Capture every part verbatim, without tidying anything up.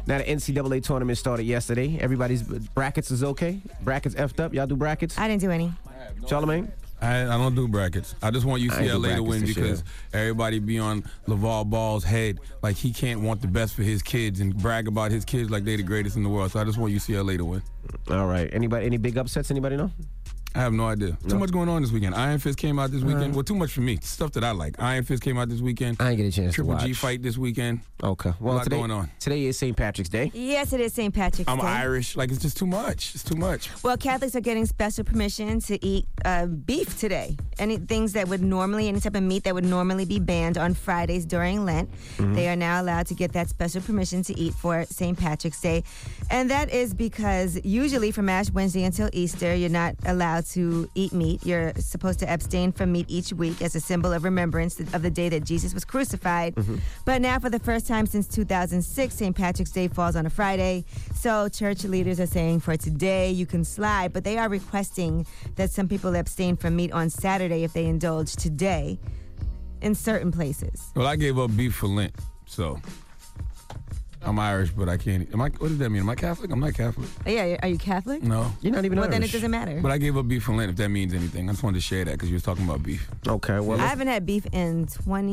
Now the N C double A tournament started yesterday. Everybody's brackets is okay? Brackets effed up? Y'all do brackets? I didn't do any. Charlamagne? I, I don't do brackets. I just want U C L A to win this because year. everybody be on LeVar Ball's head like he can't want the best for his kids and brag about his kids like they the greatest in the world. So I just want U C L A to win. All right. Anybody? Any big upsets? Anybody know? I have no idea. No. Too much going on this weekend. Iron Fist came out this weekend. Uh, well, too much for me. Stuff that I like. Iron Fist came out this weekend. I ain't get a chance Triple to watch. G fight this weekend. Okay. Well, a lot today, going on. Today is Saint Patrick's Day. Yes, it is Saint Patrick's I'm Day. Irish. Like, it's just too much. It's too much. Well, Catholics are getting special permission to eat uh, beef today. Any things that would normally, any type of meat that would normally be banned on Fridays during Lent, mm-hmm. they are now allowed to get that special permission to eat for Saint Patrick's Day. And that is because usually from Ash Wednesday until Easter, you're not allowed to eat meat. You're supposed to abstain from meat each week as a symbol of remembrance of the day that Jesus was crucified. Mm-hmm. But now, for the first time since two thousand six, Saint Patrick's Day falls on a Friday. So church leaders are saying for today you can slide, but they are requesting that some people abstain from meat on Saturday if they indulge today in certain places. Well, I gave up beef for Lent, so I'm Irish, but I can't. Am I? What does that mean? Am I Catholic? I'm not Catholic. Yeah, are you Catholic? No. You're not even well, Irish. Then it doesn't matter. But I gave up beef for Lent, if that means anything. I just wanted to share that because you was talking about beef. Okay, well. I haven't had beef in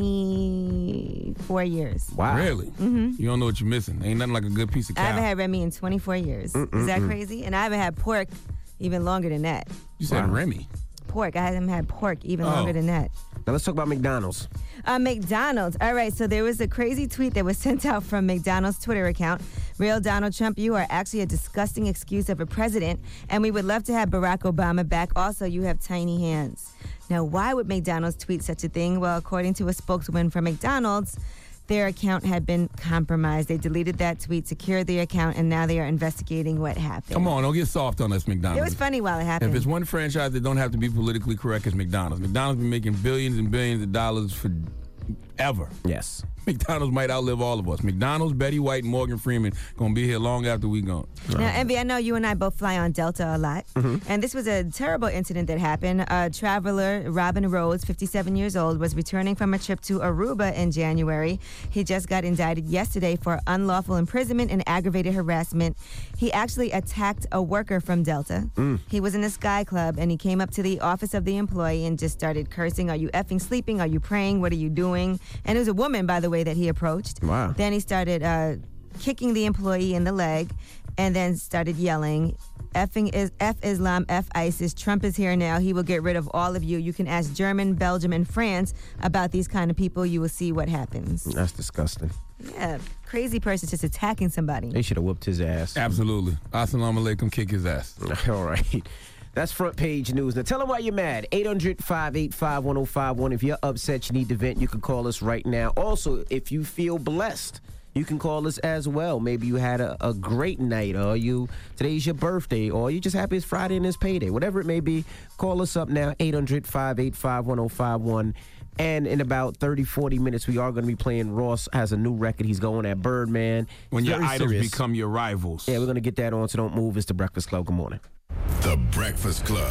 twenty-four years. Wow. Really? Mm-hmm. You don't know what you're missing. Ain't nothing like a good piece of cow. I haven't had Remy in twenty-four years. Mm-mm-mm. Is that crazy? And I haven't had pork even longer than that. You said wow. Remy? Pork. I haven't had pork even oh. longer than that. Now let's talk about McDonald's. Uh, McDonald's. All right, so there was a crazy tweet that was sent out from McDonald's Twitter account. Real Donald Trump, you are actually a disgusting excuse of a president, and we would love to have Barack Obama back. Also, you have tiny hands. Now, why would McDonald's tweet such a thing? Well, according to a spokeswoman for McDonald's, their account had been compromised. They deleted that tweet, secured the account, and now they are investigating what happened. Come on, don't get soft on us, McDonald's. It was funny while it happened. If it's one franchise that don't have to be politically correct, it's McDonald's. McDonald's been making billions and billions of dollars for ever. Yes. McDonald's might outlive all of us. McDonald's, Betty White, and Morgan Freeman gonna be here long after we gone. Now, Envy, I know you and I both fly on Delta a lot, mm-hmm. and this was a terrible incident that happened. A traveler, Robin Rhodes, fifty-seven years old, was returning from a trip to Aruba in January. He just got indicted yesterday for unlawful imprisonment and aggravated harassment. He actually attacked a worker from Delta. Mm. He was in a Sky Club, and he came up to the office of the employee and just started cursing. Are you effing sleeping? Are you praying? What are you doing? And it was a woman, by the way, that he approached. Wow. Then he started uh, kicking the employee in the leg and then started yelling, effing is F Islam, F ISIS, Trump is here now, he will get rid of all of you. You can ask German, Belgium, and France about these kind of people. You will see what happens. That's disgusting. Yeah, crazy person just attacking somebody. They should have whooped his ass. Absolutely. Assalamu alaikum, kick his ass. All right. That's front page news. Now tell them why you're mad. eight hundred, five eight five, one oh five one. If you're upset, you need to vent, you can call us right now. Also, if you feel blessed, you can call us as well. Maybe you had a, a great night, or you today's your birthday, or you just happy it's Friday and it's payday. Whatever it may be, call us up now, eight hundred, five eight five, one oh five one. And in about thirty, forty minutes, we are going to be playing. Ross has a new record. He's going at Birdman. When Very your idols serious. become your rivals. Yeah, we're going to get that on, so don't move. It's The Breakfast Club. Good morning. The Breakfast Club.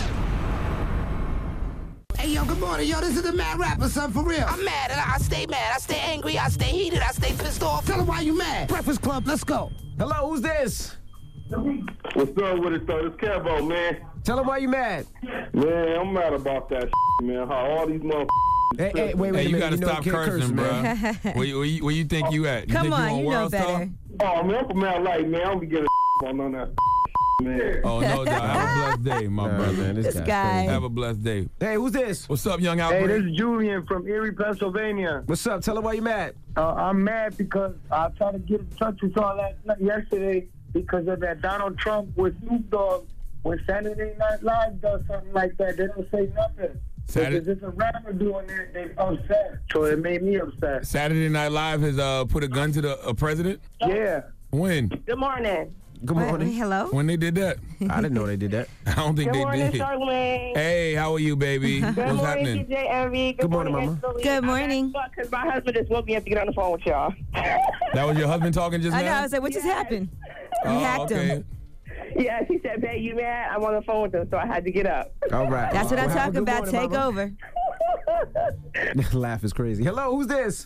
Hey, yo, good morning. Yo, this is the Mad Rapper, son, for real. I'm mad, and I stay mad. I stay angry. I stay heated. I stay pissed off. Tell them why you mad. Breakfast Club, let's go. Hello, who's this? What's up with it, though? It's Kevo, man. Tell them why you mad. Man, I'm mad about that shit, man. How all these motherfuckers... Hey, hey, wait, wait hey, a you minute. gotta you know stop you cursing, bro. where, you, where, you, where you think you at? You Come think on, you, on you know World better. Star? Oh, man, I'm from Mount Light, man. I don't be getting on none of that, man. Oh, no, dog. Have a blessed day, my Nah, brother. man, this This guy's guy. crazy. Have a blessed day. Hey, who's this? What's up, young Hey, Albert? this is Julian from Erie, Pennsylvania. What's up? Tell them why you mad. Uh, I'm mad because I tried to get in touch with y'all last night, yesterday because of that Donald Trump with Snoop Dogg. When Saturday Night Live does something like that, they don't say nothing. Saturday- Because if a rapper doing that, they upset. So it made me upset. Saturday Night Live has uh, put a gun to the uh, president? Yeah. When? Good morning. Good Wait, morning. wait, hello? When they did that? I didn't know they did that. I don't think Good they morning, did. Charlamagne. Hey, how are you, baby? Good What's morning, happening? D J Envy. Good, Good morning, Mama. Angelina. Good morning. Because my husband just woke me up to get on the phone with y'all. That was your husband talking just I know, now? I was like, what just Yes. happened? You Oh, hacked okay. him. Yes, he said, babe, you mad? I'm on the phone with him, so I had to get up. All right. That's what Well, I'm have a talking good about. morning, Take Mama. over. Laugh is crazy. Hello, who's this?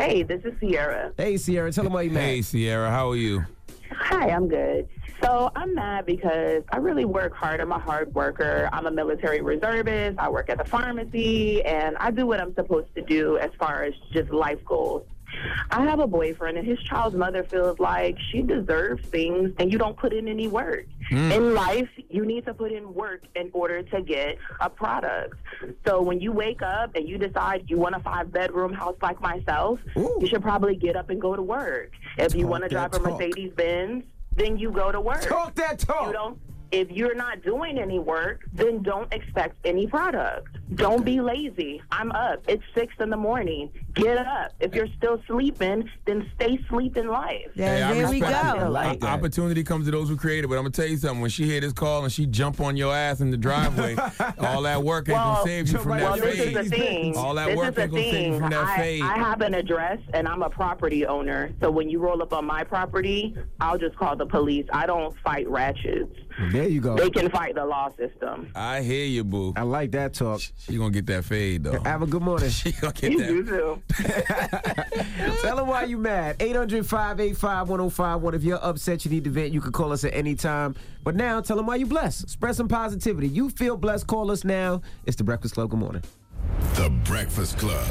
Hey, this is Sierra. Hey, Sierra. Tell them why you mad. Hey, Sierra. How are you? Hi, I'm good. So I'm mad because I really work hard. I'm a hard worker. I'm a military reservist. I work at the pharmacy, and I do what I'm supposed to do as far as just life goals. I have a boyfriend, and his child's mother feels like she deserves things, and you don't put in any work. Mm. In life, you need to put in work in order to get a product. So when you wake up and you decide you want a five-bedroom house like myself, Ooh. you should probably get up and go to work. If you want to drive a Mercedes-Benz, then you go to work. Talk that talk. You don't, if you're not doing any work, then don't expect any product. Don't be lazy. I'm up. It's six in the morning. Get up. If you're still sleeping, then stay sleep in life. There, hey, there we go. Like Opportunity comes to those who create it. But I'm going to tell you something. When she hear this call and she jump on your ass in the driveway, all that work ain't well, going to save you from well, that this fade. Is the thing. All that this work ain't going to save you from that I, fade. I have an address, and I'm a property owner. So when you roll up on my property, I'll just call the police. I don't fight ratchets. There you go. They can fight the law system. I hear you, boo. I like that talk. She going to get that fade, though. Have a good morning. She going to get You that. do too. Tell them why you mad. eight hundred, five eight five, one oh five one. If you're upset, you need to vent, you can call us at any time. But now, tell them why you blessed. Spread some positivity. You feel blessed, call us now. It's The Breakfast Club. Good morning. The Breakfast Club.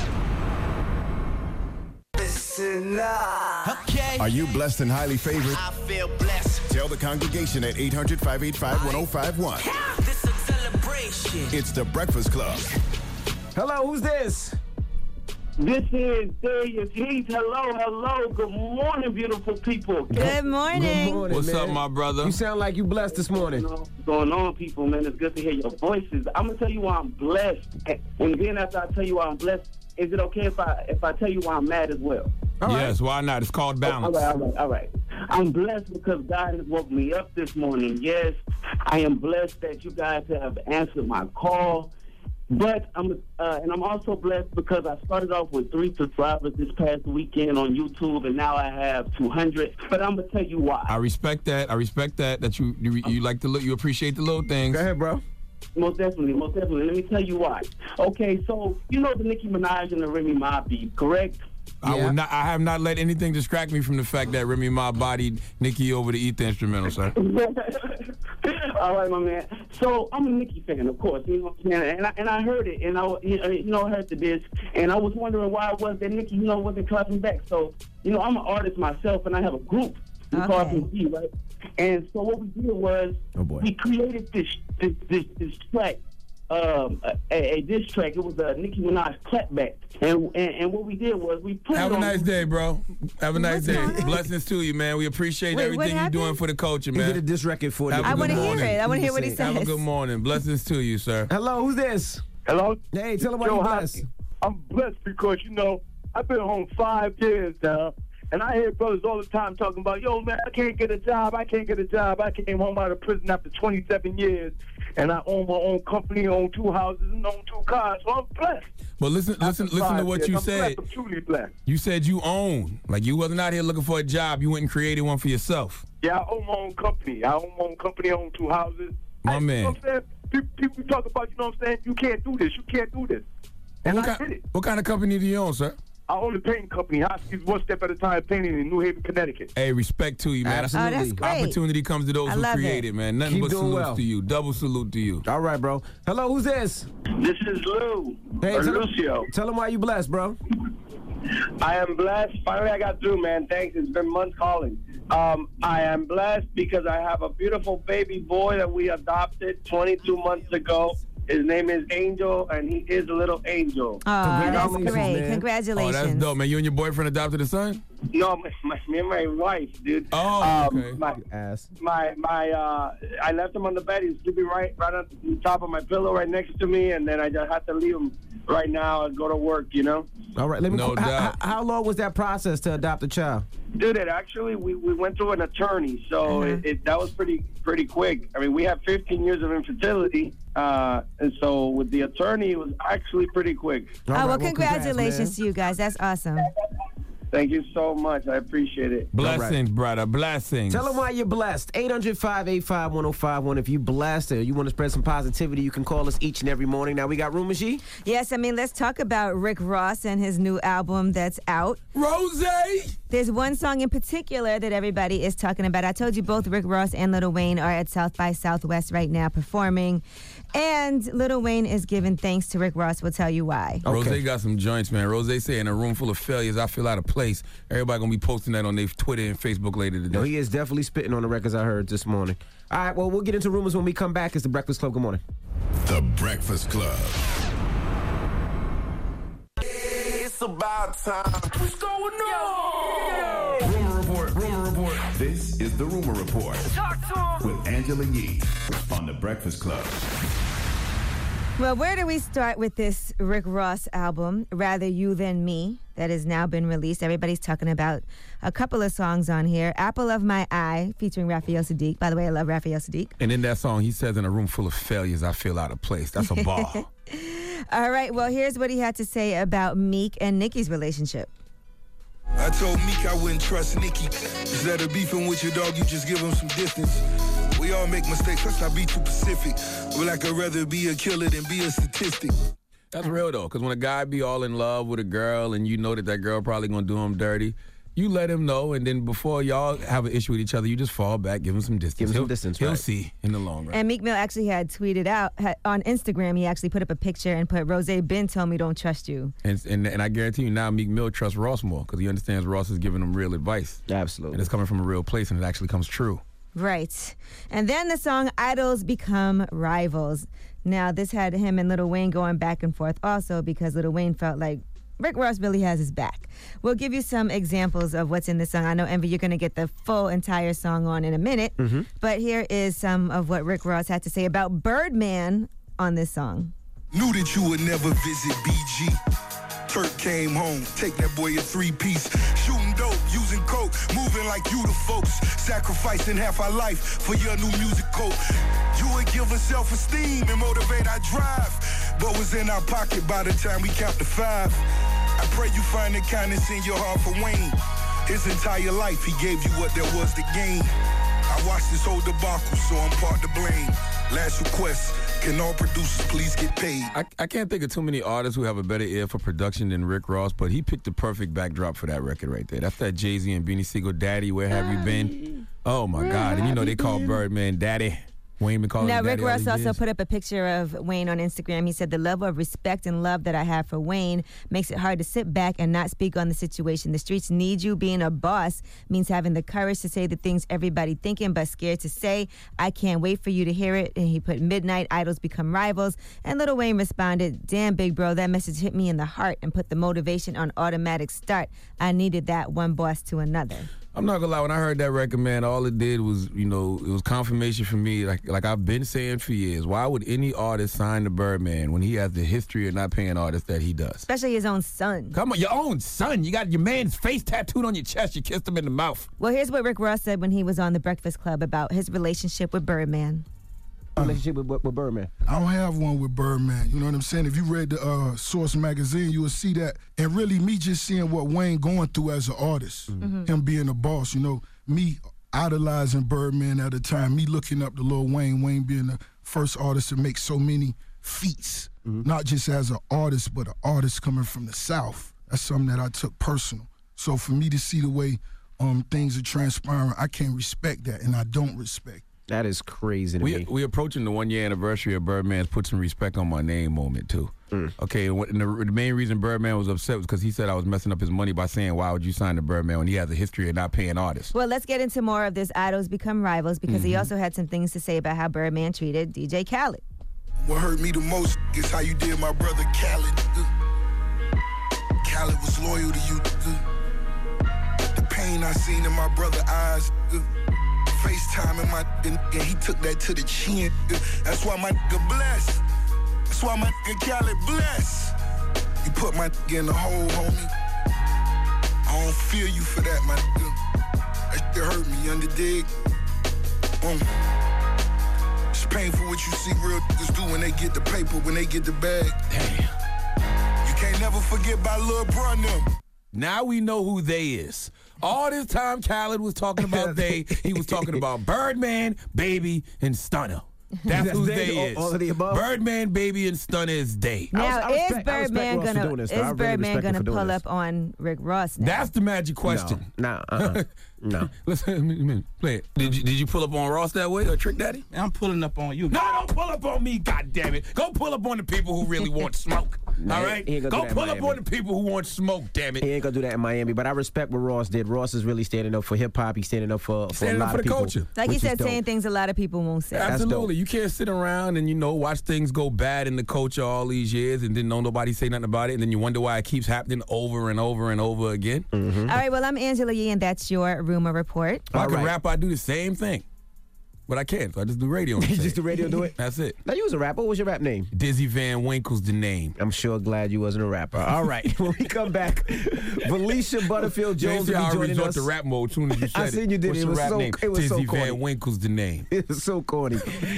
Listen up. Okay. Are you blessed and highly favored? I feel blessed. Tell the congregation at eight hundred, five eight five, one oh five one. This is a celebration. It's The Breakfast Club. Hello, who's this? This is Darius Heath. Hello, hello. Good morning, beautiful people. Good morning. Good morning, What's man. up, my brother? You sound like you blessed this morning. What's going on, people, man? It's good to hear your voices. I'm going to tell you why I'm blessed. And then after I tell you why I'm blessed, is it okay if I if I tell you why I'm mad as well? All yes, right. why not? It's called balance. All right, all right, all right. I'm blessed because God has woke me up this morning. Yes, I am blessed that you guys have answered my call. But I'm uh, and I'm also blessed because I started off with three subscribers this past weekend on YouTube, and now I have two hundred. But I'm gonna tell you why. I respect that. I respect that. That you you, you like to look. You appreciate the little things. Go ahead, bro. Most definitely, most definitely. Let me tell you why. Okay, so you know the Nicki Minaj and the Remy Ma beef, correct? I Yeah. will not. I have not let anything distract me from the fact that Remy Ma bodied Nicki over to eat the instrumental, sir. All right, my man. So I'm a Nicki fan, of course. You know what I'm saying? And I, and I heard it, and I you know I heard the disc, and I was wondering why it was that Nicki, you know, wasn't clapping back. So you know, I'm an artist myself, and I have a group we call Okay. P, right? And so what we did was Oh, boy. we created this this this, this track. Um, a, a diss track. It was a Nicki Minaj clapback, and, and and what we did was we put Have it a on nice day, bro. Have a nice What's day. wrong? Blessings to you, man. We appreciate Wait, what everything you're doing happened? for the culture, He did a man. diss record for Have you. a I good want to hear morning. it. I want to hear what he Have says. Have a good morning. Blessings to you, sir. Hello, who's this? Hello. Hey, tell them why Joe you Hockey. blessed. I'm blessed because, you know, I've been home five years now, and I hear brothers all the time talking about, yo, man, I can't get a job, I can't get a job. I came home out of prison after twenty-seven years, and I own my own company, own two houses, and own two cars, so I'm blessed. But listen, listen, After listen to five what years, you I'm said. blessed. I'm truly blessed. You said you own. Like you wasn't out here looking for a job. You went and created one for yourself. Yeah, I own my own company. I own my own company, I own two houses. My Hey, man. You know what I'm saying? People, people talk about, you know what I'm saying? You can't do this. You can't do this. And What I kind, did it. what kind of company do you own, sir? I own a painting company, Hosky's One Step at a Time Painting in New Haven, Connecticut. Hey, respect to you, man. Absolutely. Oh, that's great. Opportunity comes to those I who love create it. it, man. Nothing Keep but doing salutes well. to you. Double salute to you. All right, bro. Hello, who's this? This is Lou, Hey, or tell him- Lucio. Tell them why you blessed, bro. I am blessed. Finally, I got through, man. Thanks. It's been months calling. Um, I am blessed because I have a beautiful baby boy that we adopted twenty-two months ago. His name is Angel, and he is a little angel. Oh, that's Congratulations, great. man. Oh, Congratulations. that's dope, man. You and your boyfriend adopted a son? No, my, my, me and my wife, dude. Oh, um, okay. My, Ass. my, my, uh, I left him on the bed. He's sleeping right, right on the top of my pillow, right next to me, and then I just had to leave him right now and go to work. You know. All right, let me. No how, doubt. how, how long was that process to adopt a child? Dude, it actually we, we went through an attorney, so it, it that was pretty pretty quick. I mean, we have fifteen years of infertility, uh, and so with the attorney, it was actually pretty quick. All Oh, right, well, congrats, congratulations man. to you guys. That's awesome. Thank you so much. I appreciate it. Blessings, brother. Blessings. Tell them why you're blessed. eight hundred, five eight five, one oh five one. If you blessed or you want to spread some positivity, you can call us each and every morning. Now, we got Rumors G. Yes, I mean, let's talk about Rick Ross and his new album that's out. Rose! There's one song in particular that everybody is talking about. I told you both Rick Ross and Lil Wayne are at South by Southwest right now performing. And Lil Wayne is giving thanks to Rick Ross. We'll tell you why. Okay. Rose got some joints, man. Rose say, in a room full of failures, I feel out of place. Everybody going to be posting that on their Twitter and Facebook later today. No, he is definitely spitting on the records I heard this morning. All right, well, we'll get into rumors when we come back. It's The Breakfast Club. Good morning. The Breakfast Club. It's about time. What's going on? Rumor Report, Rumor Report. This is The Rumor Report. Talk to him. With Angela Yee on The Breakfast Club. Well, where do we start with this Rick Ross album, Rather You Than Me, that has now been released? Everybody's talking about a couple of songs on here. Apple of My Eye, featuring Raphael Sadiq. By the way, I love Raphael Sadiq. And in that song, he says, in a room full of failures, I feel out of place. That's a ball. All right, well, here's what he had to say about Meek and Nicki's relationship. I told Meek I wouldn't trust Nicki. Instead of beefing with your dog, you just give him some distance. We all make mistakes, let's not be too specific. But like I'd rather be a killer than be a statistic. That's real, though, because when a guy be all in love with a girl and you know that that girl probably going to do him dirty, you let him know, and then before y'all have an issue with each other, you just fall back, give him some distance. Give him he'll, some distance, He'll right. see in the long run. And Meek Mill actually had tweeted out had, on Instagram, he actually put up a picture and put, Rose Ben told me don't trust you. And, and and I guarantee you now Meek Mill trusts Ross more because he understands Ross is giving him real advice. Absolutely. And it's coming from a real place, and it actually comes true. Right. And then the song Idols Become Rivals. Now, this had him and Lil Wayne going back and forth also because Lil Wayne felt like Rick Ross really has his back. We'll give you some examples of what's in the song. I know, Envy, you're going to get the full entire song on in a minute. Mm-hmm. But here is some of what Rick Ross had to say about Birdman on this song. Knew that you would never visit B G. Turk came home, take that boy a three-piece. Shooting dope, using coke, moving like you the folks. Sacrificing half our life for your new music coat. You would give us self-esteem and motivate our drive. But was in our pocket by the time we count to five. I pray you find the kindness in your heart for Wayne. His entire life, he gave you what there was to gain. I watched this whole debacle, so I'm part to blame. Last request, can all producers please get paid? I, I can't think of too many artists who have a better ear for production than Rick Ross, but he picked the perfect backdrop for that record right there. That's that Jay-Z and Beanie Siegel, Daddy, Where Have You Been? Oh, my God. And you know they call Birdman Daddy. Wayne been calling Now, him Rick Daddy all Ross these also years. put up a picture of Wayne on Instagram. He said, the level of respect and love that I have for Wayne makes it hard to sit back and not speak on the situation. The streets need you. Being a boss means having the courage to say the things everybody thinking but scared to say. I can't wait for you to hear it. And he put Midnight Idols Become Rivals. And Lil Wayne responded, damn, big bro, that message hit me in the heart and put the motivation on automatic start. I needed that one boss to another. I'm not gonna lie, when I heard that record, man, all it did was, you know, it was confirmation for me, like like I've been saying for years. Why would any artist sign to Birdman when he has the history of not paying artists that he does? Especially his own son. Come on, your own son. You got your man's face tattooed on your chest. You kissed him in the mouth. Well, here's what Rick Ross said when he was on The Breakfast Club about his relationship with Birdman. Relationship with, with, with Birdman. I don't have one with Birdman. You know what I'm saying? If you read the uh, Source magazine, you will see that. And really, me just seeing what Wayne going through as an artist, Mm-hmm. him being a boss, you know, me idolizing Birdman at the time, me looking up to Lil Wayne, Wayne being the first artist to make so many feats, Mm-hmm. not just as an artist, but an artist coming from the South. That's something that I took personal. So for me to see the way um, things are transpiring, I can't respect that, and I don't respect. That is crazy to We me. we approaching the one year anniversary of Birdman's Put Some Respect on My Name moment too. Mm. Okay, and, what, and the, the main reason Birdman was upset was because he said I was messing up his money by saying why would you sign to Birdman when he has a history of not paying artists. Well, let's get into more of this Idols Become Rivals because he also had some things to say about how Birdman treated D J Khaled. What hurt me the most is how you did my brother Khaled. Khaled was loyal to you. The pain I seen in my brother's eyes. FaceTime in my and, and he took that to the chin. That's why my nigga blessed. That's why my nigga Khaled blessed. You put my nigga in the hole, homie. I don't feel you for that, my nigga. That shit hurt me, under dig. Um, it's painful what you see real niggas do when they get the paper, when they get the bag. Damn. You can't never forget about Lil' Bro and them. Now we know who they is. All this time Khaled was talking about they, he was talking about Birdman, Baby, and Stunner. That's, That's who they, they is. All of the above. Birdman, Baby, and Stunner is they. Now, I respect, is Birdman gonna this, is really Birdman gonna pull this. up on Rick Ross now? That's the magic question. No, nah, uh-uh. no. Listen, play it. Did you, did you pull up on Ross that way or Trick Daddy? I'm pulling up on you. No, don't pull up on me, goddammit. Go pull up on the people who really want smoke. Nah, all right? Go pull up on the people who want smoke, damn it. He ain't gonna do that in Miami, but I respect what Ross did. Ross is really standing up for hip hop. He's standing up for, for standing a lot up for of the people. culture. Like you said, saying things a lot of people won't say. Absolutely. You can't sit around and, you know, watch things go bad in the culture all these years and then know nobody say nothing about it, and then you wonder why it keeps happening over and over and over again. Mm-hmm. All right, well, I'm Angela Yee, and that's your rumor report. If I can rap, I do the same thing. But I can't, so I just do radio. You just do radio, do it? That's it. Now, you was a rapper. What was your rap name? Dizzy Van Winkle's the name. I'm sure glad you wasn't a rapper. All right. When we come back, Felicia Butterfield Jones will be I joining resort us. to rap mode as soon as you said I seen it. you did. What's It your was rap so, name? it was Dizzy so corny. Van Winkle's the name. It was so corny.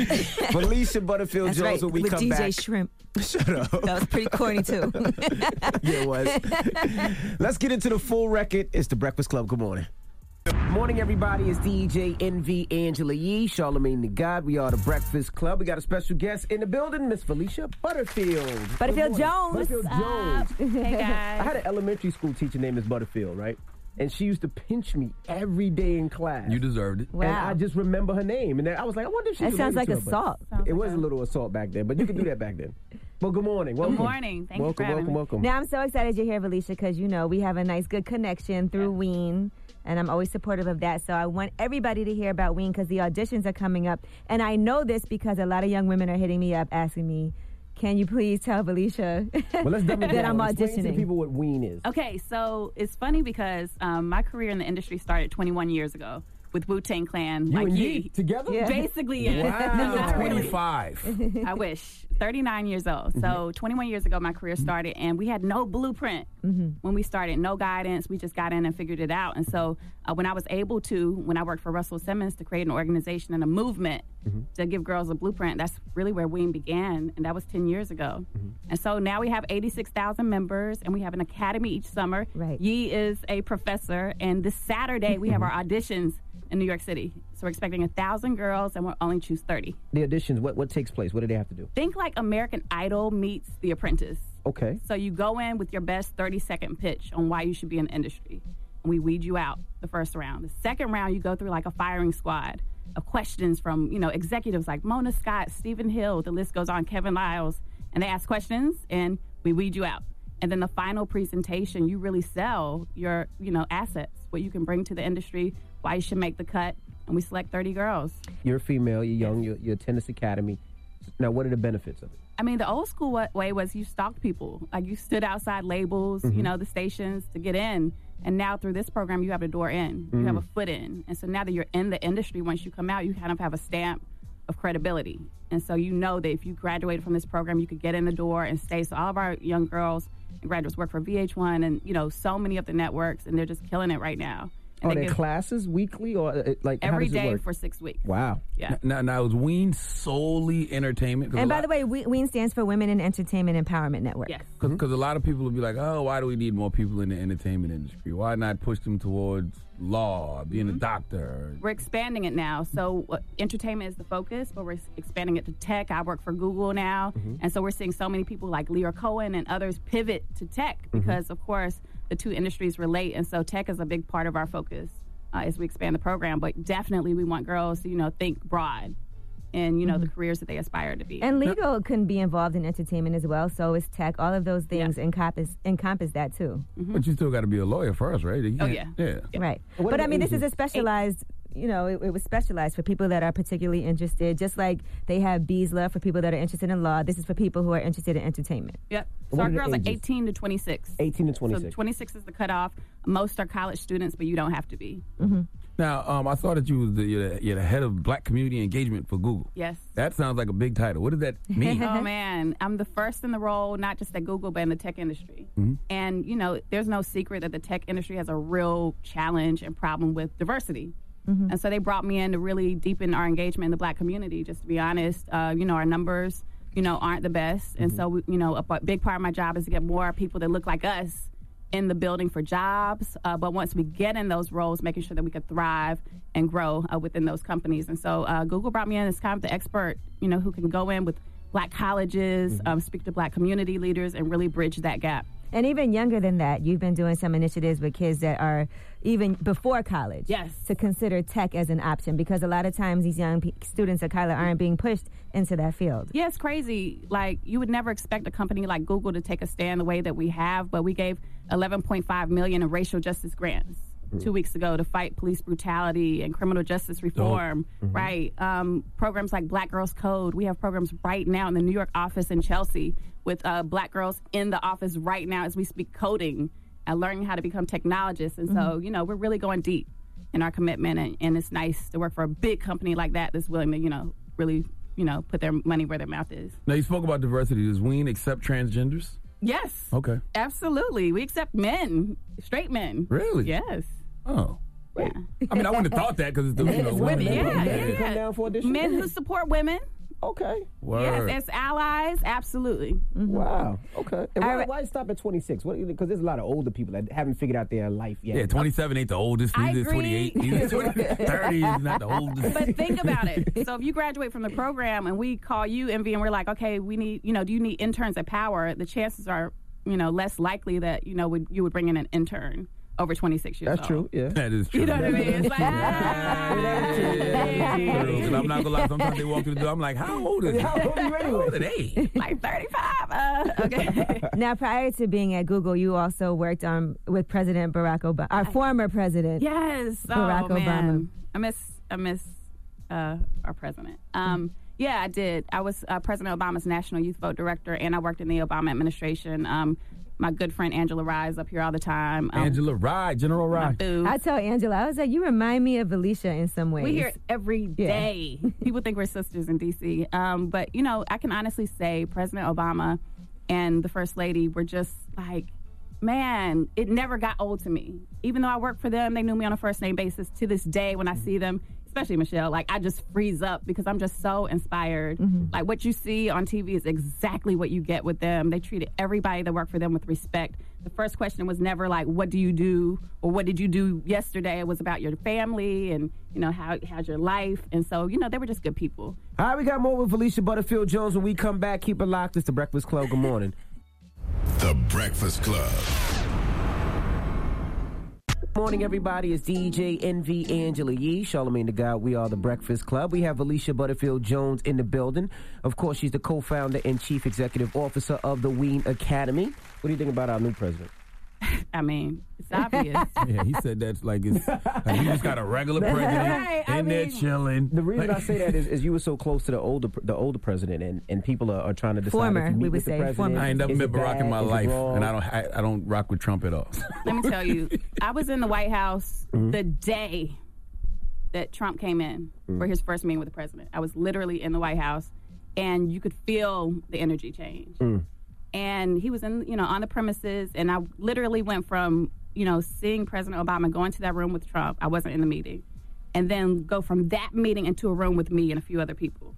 Felicia Butterfield That's Jones right, when we with come D J back. Shrimp. Shut up. That was pretty corny, too. Yeah, it was. Let's get into the full record. It's The Breakfast Club. Good morning. Morning, everybody. It's D J Envy, Angela Yee, Charlamagne the God. We are The Breakfast Club. We got a special guest in the building, Miss Felicia Butterfield. Butterfield Jones. Butterfield What's Jones. up? Hey, guys. I had an elementary school teacher named Miss Butterfield, right? And she used to pinch me every day in class. You deserved it. Wow. And I just remember her name. And then I was like, I wonder if she's That sounds like related to her, assault. but It was a little assault back then, but you could do that back then. Well, good morning. Welcome. Good morning. Thank you welcome, for having welcome, me. welcome. Now, I'm so excited you're here, Felicia, because, you know, we have a nice, good connection through Ween, and I'm always supportive of that. So I want everybody to hear about Ween because the auditions are coming up. And I know this because a lot of young women are hitting me up asking me, can you please tell Felicia well, let's dumb it that down. I'm Explain to auditioning? people what Ween is. Okay, so it's funny because um, my career in the industry started twenty-one years ago with Wu-Tang Clan. You like and Yee. Yee together? Yeah. Basically, yeah. Wow. Not really. twenty-five. I wish. thirty-nine years old. So twenty-one years ago, my career started, and we had no blueprint when we started, no guidance. We just got in and figured it out. And so uh, when I was able to, when I worked for Russell Simmons to create an organization and a movement to give girls a blueprint, that's really where Ween began, and that was ten years ago. And so now we have eighty-six thousand members, and we have an academy each summer. Right. Yee is a professor, and this Saturday we have our auditions in New York City. So we're expecting one thousand girls, and we'll only choose thirty. The auditions, what, what takes place? What do they have to do? Think like American Idol meets The Apprentice. Okay. So you go in with your best thirty-second pitch on why you should be in the industry. And we weed you out the first round. The second round, you go through like a firing squad of questions from, you know, executives like Mona Scott, Stephen Hill, the list goes on, Kevin Liles. And they ask questions, and we weed you out. And then the final presentation, you really sell your, you know, assets, what you can bring to the industry, why you should make the cut, and we select thirty girls. You're a female, you're young, you're, you're Tennis Academy. Now, what are the benefits of it? I mean, the old school wa- way was you stalked people. Like, you stood outside labels, Mm-hmm. you know, the stations to get in. And now through this program, you have a door in. You Mm. have a foot in. And so now that you're in the industry, once you come out, you kind of have a stamp of credibility. And so you know that if you graduated from this program, you could get in the door and stay. So all of our young girls and graduates work for V H one and, you know, so many of the networks, and they're just killing it right now. And Are they there give classes weekly or uh, like how every does it day work? for six weeks. Wow. Yeah. Now, now is Ween solely entertainment? 'Cause And a by lot- the way, We- Ween stands for Women in Entertainment Empowerment Network. Yes. Because a lot of people will be like, oh, why do we need more people in the entertainment industry? Why not push them towards law, being Mm-hmm. a doctor? We're expanding it now. So uh, entertainment is the focus, but we're s- expanding it to tech. I work for Google now. And so we're seeing so many people like Lear Cohen and others pivot to tech because, of course, the two industries relate. And so tech is a big part of our focus uh, as we expand the program. But definitely we want girls to, you know, think broad and, you know, the careers that they aspire to be. And legal can be involved in entertainment as well. So is tech. All of those things encompass encompass that too. But you still got to be a lawyer first, right? You Oh, can't- yeah. Yeah. Right. What But are I the mean, this is ages? a specialized, you know, it, it was specialized for people that are particularly interested. Just like they have B S L A for people that are interested in law, this is for people who are interested in entertainment. Yep. So What our are the girls are ages? eighteen to twenty-six. eighteen to So twenty-six. twenty-six is the cutoff. Most are college students, but you don't have to be. Now, um, I saw that you was the, you're, the, you're the head of Black Community Engagement for Google. Yes. That sounds like a big title. What does that mean? Oh man, I'm the first in the role, not just at Google, but in the tech industry. Mm-hmm. And you know, there's no secret that the tech industry has a real challenge and problem with diversity. And so they brought me in to really deepen our engagement in the Black community. Just to be honest, uh, you know, our numbers, you know, aren't the best, and so we, you know, a p- big part of my job is to get more people that look like us in the building for jobs, uh, but once we get in those roles, making sure that we could thrive and grow uh, within those companies. And so uh, Google brought me in as kind of the expert, you know, who can go in with black colleges, mm-hmm. um, speak to black community leaders, and really bridge that gap. And even younger than that, you've been doing some initiatives with kids that are even before college. Yes. To consider tech as an option, because a lot of times these young p- students of color aren't being pushed into that field. Yeah, it's crazy. Like, you would never expect a company like Google to take a stand the way that we have, but we gave eleven point five million dollars in racial justice grants mm. two weeks ago to fight police brutality and criminal justice reform, oh. mm-hmm. right? Um, programs like Black Girls Code. We have programs right now in the New York office in Chelsea with uh, black girls in the office right now as we speak, coding and learning how to become technologists. And mm-hmm. so, you know, we're really going deep in our commitment, and, and it's nice to work for a big company like that that's willing to, you know, really, you know, put their money where their mouth is. Now, you spoke about diversity. Does Ween accept transgenders? Yes. Okay. Absolutely. We accept men, straight men. Really? Yes. Oh. Yeah. I mean, I wouldn't have thought that because it's the, you know, women. women. Yeah, Men yeah. come down for audition? Men who support women. Okay. Word. Yes, as allies, absolutely. Mm-hmm. Wow. Okay. And why, I- why stop at twenty-six? Because there's a lot of older people that haven't figured out their life yet. Yeah, twenty-seven ain't the oldest. I He's agree. twenty-eight. He's thirty is not the oldest. But think about it. So if you graduate from the program and we call you, Envy, and we're like, okay, we need, you know, do you need interns at Power? The chances are, you know, less likely that, you know, would, you would bring in an intern over twenty-six years That's old. true, yeah. That is true. You know what I mean? It's like, Yeah, and I'm not gonna lie. Sometimes they walk through the door. I'm like, how old is he? How old are you anyway? How old are they? like thirty-five. Uh, okay. Now, prior to being at Google, you also worked on with President Barack Obama, our former president. Yes. Barack oh, man. Obama. I miss, I miss uh, our president. Um, yeah, I did. I was uh, President Obama's National Youth Vote Director, and I worked in the Obama administration. Um, my good friend Angela Rye is up here all the time. Um, Angela Rye, General Rye. boo. I told Angela, I was like, you remind me of Alicia in some ways. We hear it every day. People think we're sisters in D C. Um, but, you know, I can honestly say President Obama and the First Lady were just like, man, it never got old to me. Even though I worked for them, they knew me on a first name basis. To this day, when I see them, especially Michelle, like I just freeze up because I'm just so inspired. Mm-hmm. Like what you see on T V is exactly what you get with them. They treated everybody that worked for them with respect. The first question was never like, what do you do? Or what did you do yesterday? It was about your family and, you know, how how's your life? And so, you know, they were just good people. All right, we got more with Felicia Butterfield Jones. When we come back, keep it locked. It's The Breakfast Club. Good morning. The Breakfast Club. Morning, everybody. It's D J Envy, Angela Yee, Charlamagne the God. We are The Breakfast Club. We have Felicia Butterfield Jones in the building. Of course, she's the co-founder and chief executive officer of the Ween Academy. What do you think about our new president? I mean, it's obvious. Yeah, he said that's like it's like he just got a regular president Right, I in there mean- chilling. The reason Like- I say that is, is you were so close to the older the older president, and, and people are, are trying to decide Former, if you meet we would with the say, president. former. I ain't never Is met it Barack in bad? my Is it life, wrong? and I don't I, I don't rock with Trump at all. Let me tell you, I was in the White House Mm-hmm. the day that Trump came in for his first meeting with the president. I was literally in the White House, and you could feel the energy change. Mm. And he was in, you know, on the premises, and I literally went from, you know, seeing President Obama go into that room with Trump. I wasn't in the meeting, and then go from that meeting into a room with me and a few other people.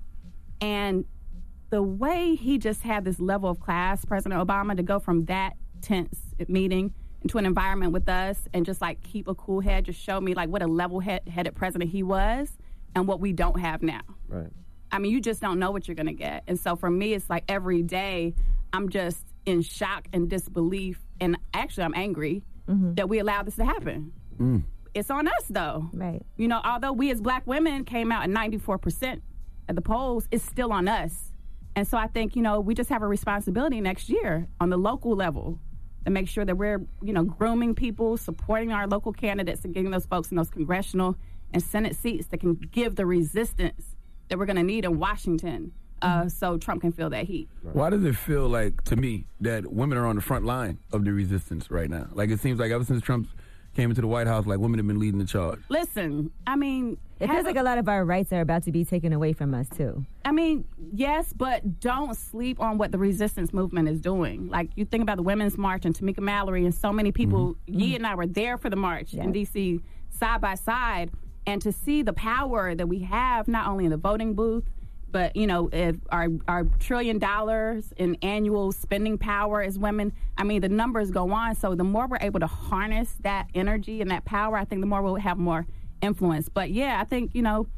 And the way he just had this level of class, President Obama, to go from that tense meeting into an environment with us and just like keep a cool head, just showed me like what a level-headed president he was and what we don't have now. Right. I mean, you just don't know what you're going to get. And so for me, it's like every day I'm just in shock and disbelief. And actually, I'm angry mm-hmm. that we allowed this to happen. Mm. It's on us, though. Right. You know, although we as black women came out at ninety-four percent at the polls, it's still on us. And so I think, you know, we just have a responsibility next year on the local level to make sure that we're, you know, grooming people, supporting our local candidates and getting those folks in those congressional and Senate seats that can give the resistance that we're going to need in Washington uh, so Trump can feel that heat. Why does it feel like, to me, that women are on the front line of the resistance right now? Like, it seems like ever since Trump came into the White House, like, women have been leading the charge. Listen, I mean... It feels like a lot of our rights are about to be taken away from us, too. I mean, yes, but don't sleep on what the resistance movement is doing. Like, you think about the Women's March and Tamika Mallory and so many people. Mm-hmm. Yee and I were there for the march yeah. in D C side by side. And to see the power that we have, not only in the voting booth, But, you know, if our, our trillion dollars in annual spending power as women, I mean, the numbers go on. So the more we're able to harness that energy and that power, I think the more we'll have more influence. But, yeah, I think, you know,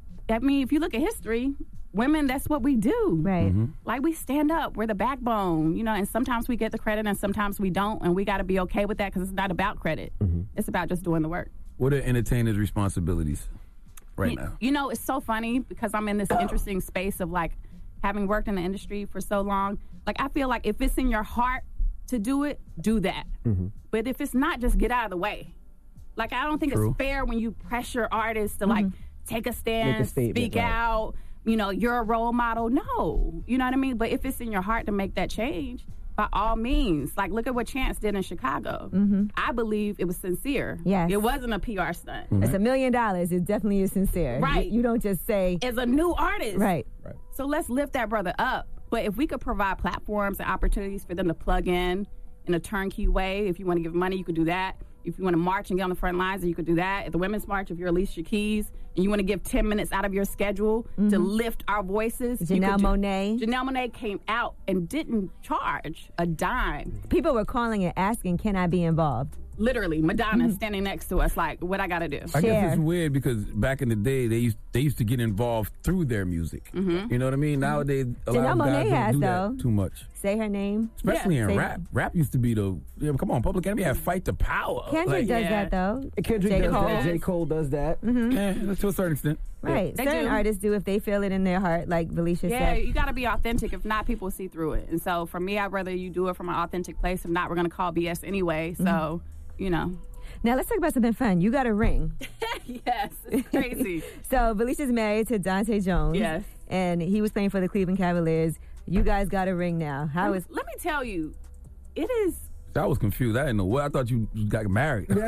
I mean, if you look at history, women, that's what we do. Right. Mm-hmm. Like, we stand up. We're the backbone, you know, and sometimes we get the credit and sometimes we don't. And we got to be okay with that because it's not about credit. Mm-hmm. It's about just doing the work. What are entertainers' responsibilities right you, now? You know, it's so funny because I'm in this interesting space of, like, having worked in the industry for so long. Like, I feel like if it's in your heart to do it, do that. Mm-hmm. But if it's not, just get out of the way. Like, I don't think True. it's fair when you pressure artists to, mm-hmm. like, take a stand, Make a statement, speak right. out, you know, you're a role model. No. You know what I mean? But if it's in your heart to make that change, by all means. Like, look at what Chance did in Chicago. Mm-hmm. I believe it was sincere. Yes. It wasn't a P R stunt. Mm-hmm. It's a million dollars. It definitely is sincere. Right. You, you don't just say. As a new artist. Right. Right. So let's lift that brother up. But if we could provide platforms and opportunities for them to plug in in a turnkey way, if you want to give money, you could do that. If you want to march and get on the front lines, you could do that. At the Women's March, if you're Alicia Keys and you want to give ten minutes out of your schedule Mm-hmm. to lift our voices. Janelle Monáe. Janelle Monáe came out and didn't charge a dime. People were calling and asking, can I be involved? Literally, Madonna Mm-hmm. standing next to us like, what I got to do? I Share. guess it's weird because back in the day, they used they used to get involved through their music. Mm-hmm. You know what I mean? Nowadays, a lot Janelle of guys Monáe don't has, do though. that too much. Say her name. Especially Yeah. in Say- rap. Rap used to be the, yeah, come on, Public Enemy had Fight the Power. Kendrick Like, does yeah. that, though. Kendrick J. does Cole. that. J. Cole does that. yeah, to a certain extent. Right. They Certain do. artists do if they feel it in their heart, like Felicia Yeah, said. you got to be authentic. If not, people see through it. And so for me, I'd rather you do it from an authentic place. If not, we're going to call B S anyway. So, Mm-hmm. you know. Now, let's talk about something fun. You got a ring. Yes, it's crazy. So, Felicia's married to Dante Jones. Yes. And he was playing for the Cleveland Cavaliers. You guys got a ring now. How is... Let me tell you, it is. I was confused. I didn't know what. I thought you got married. She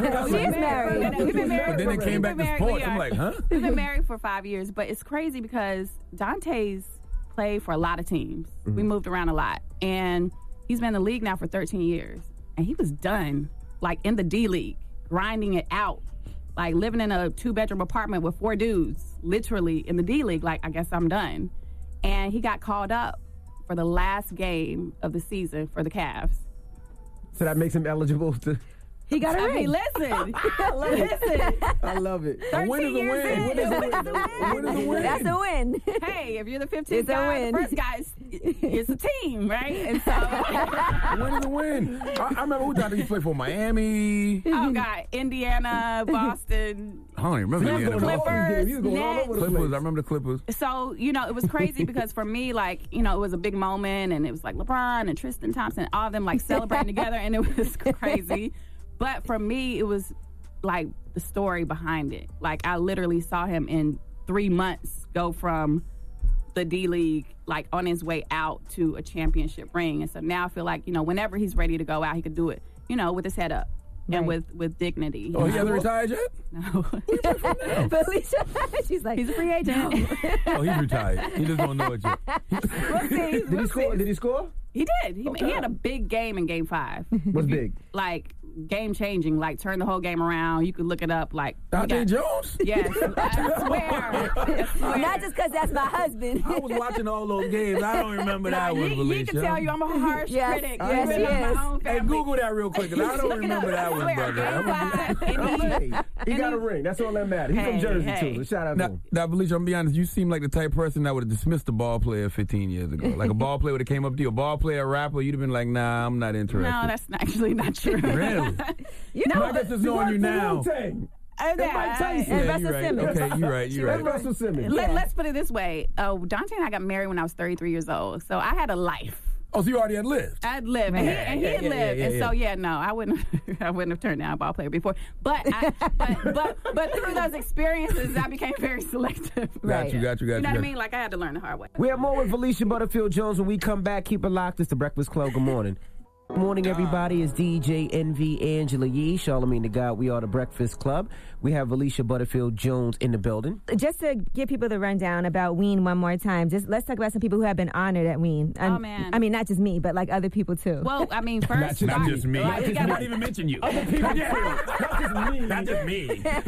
is married. We've been married. But then it came we've back been to married- sports. we I'm are. like, huh? We've been married for five years, but it's crazy because Dante's played for a lot of teams. We moved around a lot. And he's been in the league now for thirteen years. And he was done, like, in the D League, grinding it out. Like, living in a two-bedroom apartment with four dudes, literally in the D League, like, I guess I'm done. And he got called up for the last game of the season for the Cavs. So that makes him eligible to. He got a I ring. mean, listen, listen. I love it. A win is a years win. in. What is a win? A win is a win. That's a win. Hey, if you're the fifteenth It's a guy, win. the first guy, is, it's a team, right? And so, A win is a win. I, I remember who Dante used to play for Miami. oh God, Indiana, Boston, I don't even remember He was the going to all these Clippers, games. He was going all over the Clippers. place. I remember the Clippers. So, you know, it was crazy because for me, like, you know, it was a big moment and it was like LeBron and Tristan Thompson, all of them like celebrating together and it was crazy. But for me, it was like the story behind it. Like, I literally saw him in three months go from the D League, like on his way out to a championship ring. And so now I feel like, you know, whenever he's ready to go out, he could do it, you know, with his head up. And Right. with, with dignity. Oh, you he know? hasn't retired yet? No. Felicia, she's like, He's a free agent. Oh, he's retired. He just don't know it yet. we'll see. Did he score? Did he score? He did. He, he had a big game in game five. What's big? Like, game changing, like turn the whole game around. You could look it up. Like, he Dante got- Jones? Yes, I swear. I swear. Not just because that's my husband. I was watching all those games. I don't remember that He, one, he Felicia. can tell you I'm a harsh Yes, critic. yes, Even he of is. my own Hey, family. Google that real quick, because I don't Look it up. remember that I one, swear, brother. game five, and he- Hey, he and got he- a ring. That's all that matters. He's from Hey, Jersey, hey. too. So shout out to Now, him. now, Felicia, I'm gonna be honest. You seem like the type of person that would have dismissed a ball player fifteen years ago. Like a ball player would have came up to you, a ball player, a rapper, you'd have been like, nah, I'm not interested. No, that's not, actually not true. Really? You No, know, I guess it's knowing you now. Wu-Tang. Uh, It might tell you And Yeah, Russell you're right. Simmons. Okay, you're right. You're And right. Russell Simmons. Let, Yeah. Let's put it this way. Uh, Dante and I got married when I was thirty-three years old. So I had a life. Oh, so you already had lived. I'd lived, and he, and he Yeah, had yeah, lived, yeah, and yeah. so yeah, no, I wouldn't, I wouldn't have turned down a ball player before. But, I, but, but, but through those experiences, I became very selective. Got you, got you, got you. You know what I got mean? Like I had to learn the hard way. We have more with Felicia Butterfield Jones when we come back. Keep it locked. It's the Breakfast Club. Good morning. Good morning, everybody. It's D J Envy, Angela Yee, Charlamagne the God. We are the Breakfast Club. We have Alicia Butterfield Jones in the building. Just to give people the rundown about Ween one more time, just let's talk about some people who have been honored at Ween. Oh, Um, man. I mean, not just me, but like other people too. Well, I mean, first, Not just, not just me. Like, we gotta- Not even mention you. Other people, Yeah. not just me. Not just me. Okay,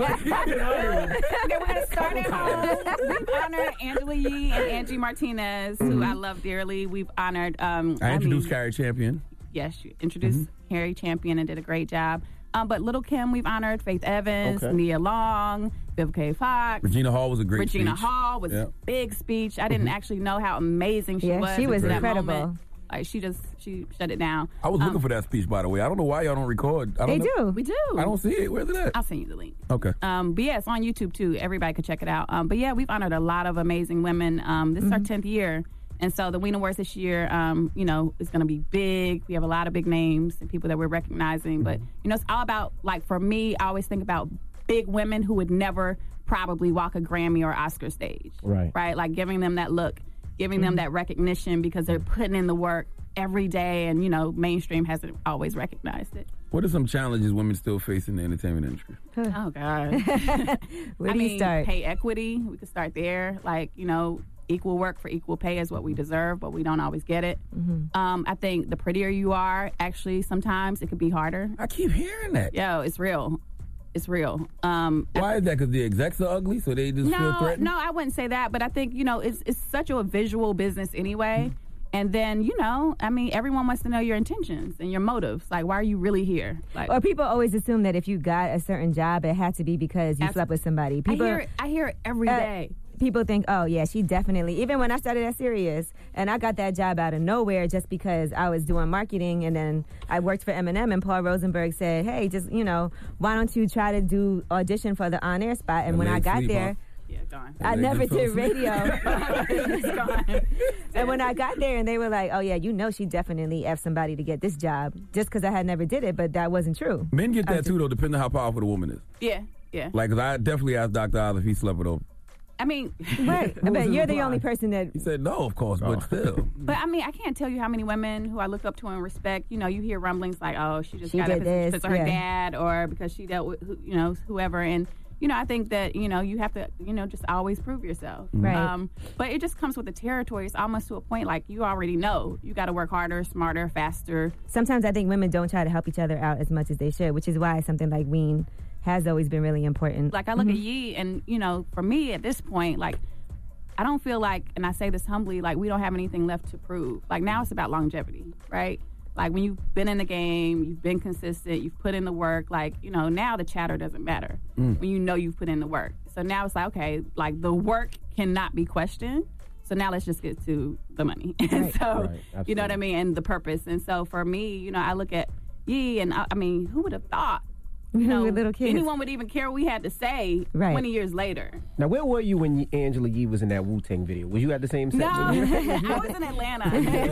we're gonna start at home. We've honored Angela Yee and Angie Martinez, who I love dearly. We've honored. Um, I introduced mean, Carrie Champion. Yes, you introduced Harry Champion and did a great job. Um, but Little Kim, we've honored Faith Evans, Okay. Nia Long, Viv K. Fox. Regina Hall was a great Regina speech. Hall was Yeah. a big speech. I didn't actually know how amazing she Yeah, was. she was until that incredible. moment. Like she just she shut it down. I was Um, looking for that speech, by the way. I don't know why y'all don't record. I don't They know. do. We do. I don't see it. Where's it at? I'll send you the link. Okay. Um, but yeah, it's on YouTube too. Everybody could check it out. Um, but yeah, we've honored a lot of amazing women. Um, this is our tenth year. And so the Ween Awards this year, um, you know, is going to be big. We have a lot of big names and people that we're recognizing. But, you know, it's all about, like, for me, I always think about big women who would never probably walk a Grammy or Oscar stage. Right. Right? Like, giving them that look, giving them that recognition because they're putting in the work every day. And, you know, mainstream hasn't always recognized it. What are some challenges women still face in the entertainment industry? Oh, God. Where I do you mean, start? pay equity. We could start there. Like, you know, equal work for equal pay is what we deserve, but we don't always get it. Mm-hmm. Um, I think the prettier you are, actually, sometimes it could be harder. I keep hearing that. Yo, it's real. It's real. Um, Why is that? Because the execs are ugly, so they just feel no, threatened? no, I wouldn't say that, but I think, you know, it's it's such a visual business anyway. And then, you know, I mean, everyone wants to know your intentions and your motives. Like, why are you really here? Like, Or people always assume that if you got a certain job, it had to be because you Abs- slept with somebody. I People, hear it, I hear it every uh, day. people think, oh, yeah, she definitely, even when I started at Sirius, and I got that job out of nowhere just because I was doing marketing, and then I worked for Eminem, and Paul Rosenberg said, hey, just, you know, why don't you try to do audition for the on-air spot? And And when they I got sleep, there, Yeah, gone. I they never just fell did asleep. radio. It's gone. And when I got there and they were like, oh, yeah, you know she definitely F somebody to get this job just because I had never did it, but that wasn't true. Men get I that just- too, though, depending on how powerful the woman is. Yeah, yeah. Like, 'cause I definitely asked Doctor Oz if he slept with her. I mean, Right. was But his you're the reply? only person that. He said no, of course, but still. but I mean, I can't tell you how many women who I look up to and respect. You know, you hear rumblings like, "Oh, she just She got did up because this, of her yeah. dad, or because she dealt with, who- you know, whoever." And you know, I think that you know you have to, you know, just always prove yourself. Right. Um, but it just comes with the territory. It's almost to a point like you already know you got to work harder, smarter, faster. Sometimes I think women don't try to help each other out as much as they should, which is why something like Ween has always been really important. Like I look at Yee, and you know, for me at this point, like. I don't feel like, and I say this humbly, like we don't have anything left to prove. Like now it's about longevity, right? Like when you've been in the game, you've been consistent, you've put in the work, like, you know, now the chatter doesn't matter when you know you've put in the work. So now it's like, okay, like the work cannot be questioned. So now let's just get to the money. And Right. so, Right, you know what I absolutely. mean? And the purpose. And so for me, you know, I look at Yee and I, I mean, who would have thought? You know, With little kids. anyone would even care what we had to say Right. twenty years later. Now, where were you when Angela Yee was in that Wu-Tang video? Was you at the same set? No, with her? I was in Atlanta.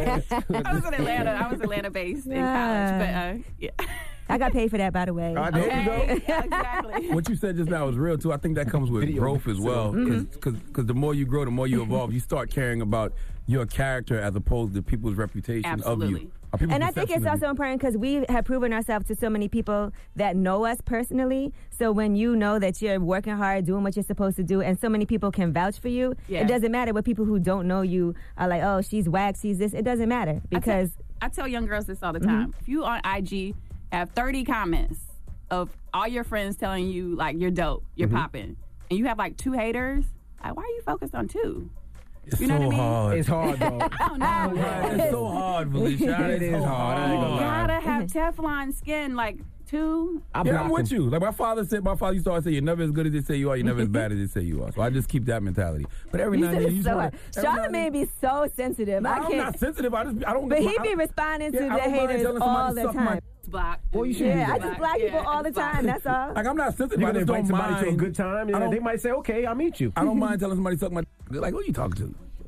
I was in Atlanta. I was Atlanta-based in college, but uh, yeah. I got paid for that, by the way. Ah, there you go. Okay, yeah, exactly. What you said just now was real too. I think that comes with Video growth as well, because the more you grow, the more you evolve. You start caring about your character as opposed to people's reputation of Absolutely. you. Or people's And I think perception it's of also you. important because we have proven ourselves to so many people that know us personally. So when you know that you're working hard, doing what you're supposed to do, and so many people can vouch for you, Yeah. it doesn't matter what people who don't know you are like, oh, she's whack, she's this. It doesn't matter because I tell young girls this all the time. If you on I G have thirty comments of all your friends telling you like you're dope, you're popping, and you have like two haters, like why are you focused on two? It's You know so what I mean? hard. It's hard, though. I don't know. It's so hard, Felicia. It is so hard. I ain't gonna You lie. gotta have Teflon skin, like two. I Yeah, block I'm with them. you. Like my father said, my father used to always say, "You're never as good as they say you are. You're never as bad as they say you are." So I just keep that mentality. But every you now and said then, you it's just so wanna- hard. every now and Charlamagne then- be so sensitive. No, I I'm can't. not sensitive. I just I don't. But he I- be responding to Yeah, I the don't mind haters telling all somebody the to suck my- time. Block. Well, you should Yeah, do I that. just block people all the time. That's all. Like I'm not sensitive. You're I gonna just invite don't somebody to a mind- good time, I and don't- they might say, "Okay, I'll meet you." I don't mind telling somebody to suck my. They're like, who you talking to?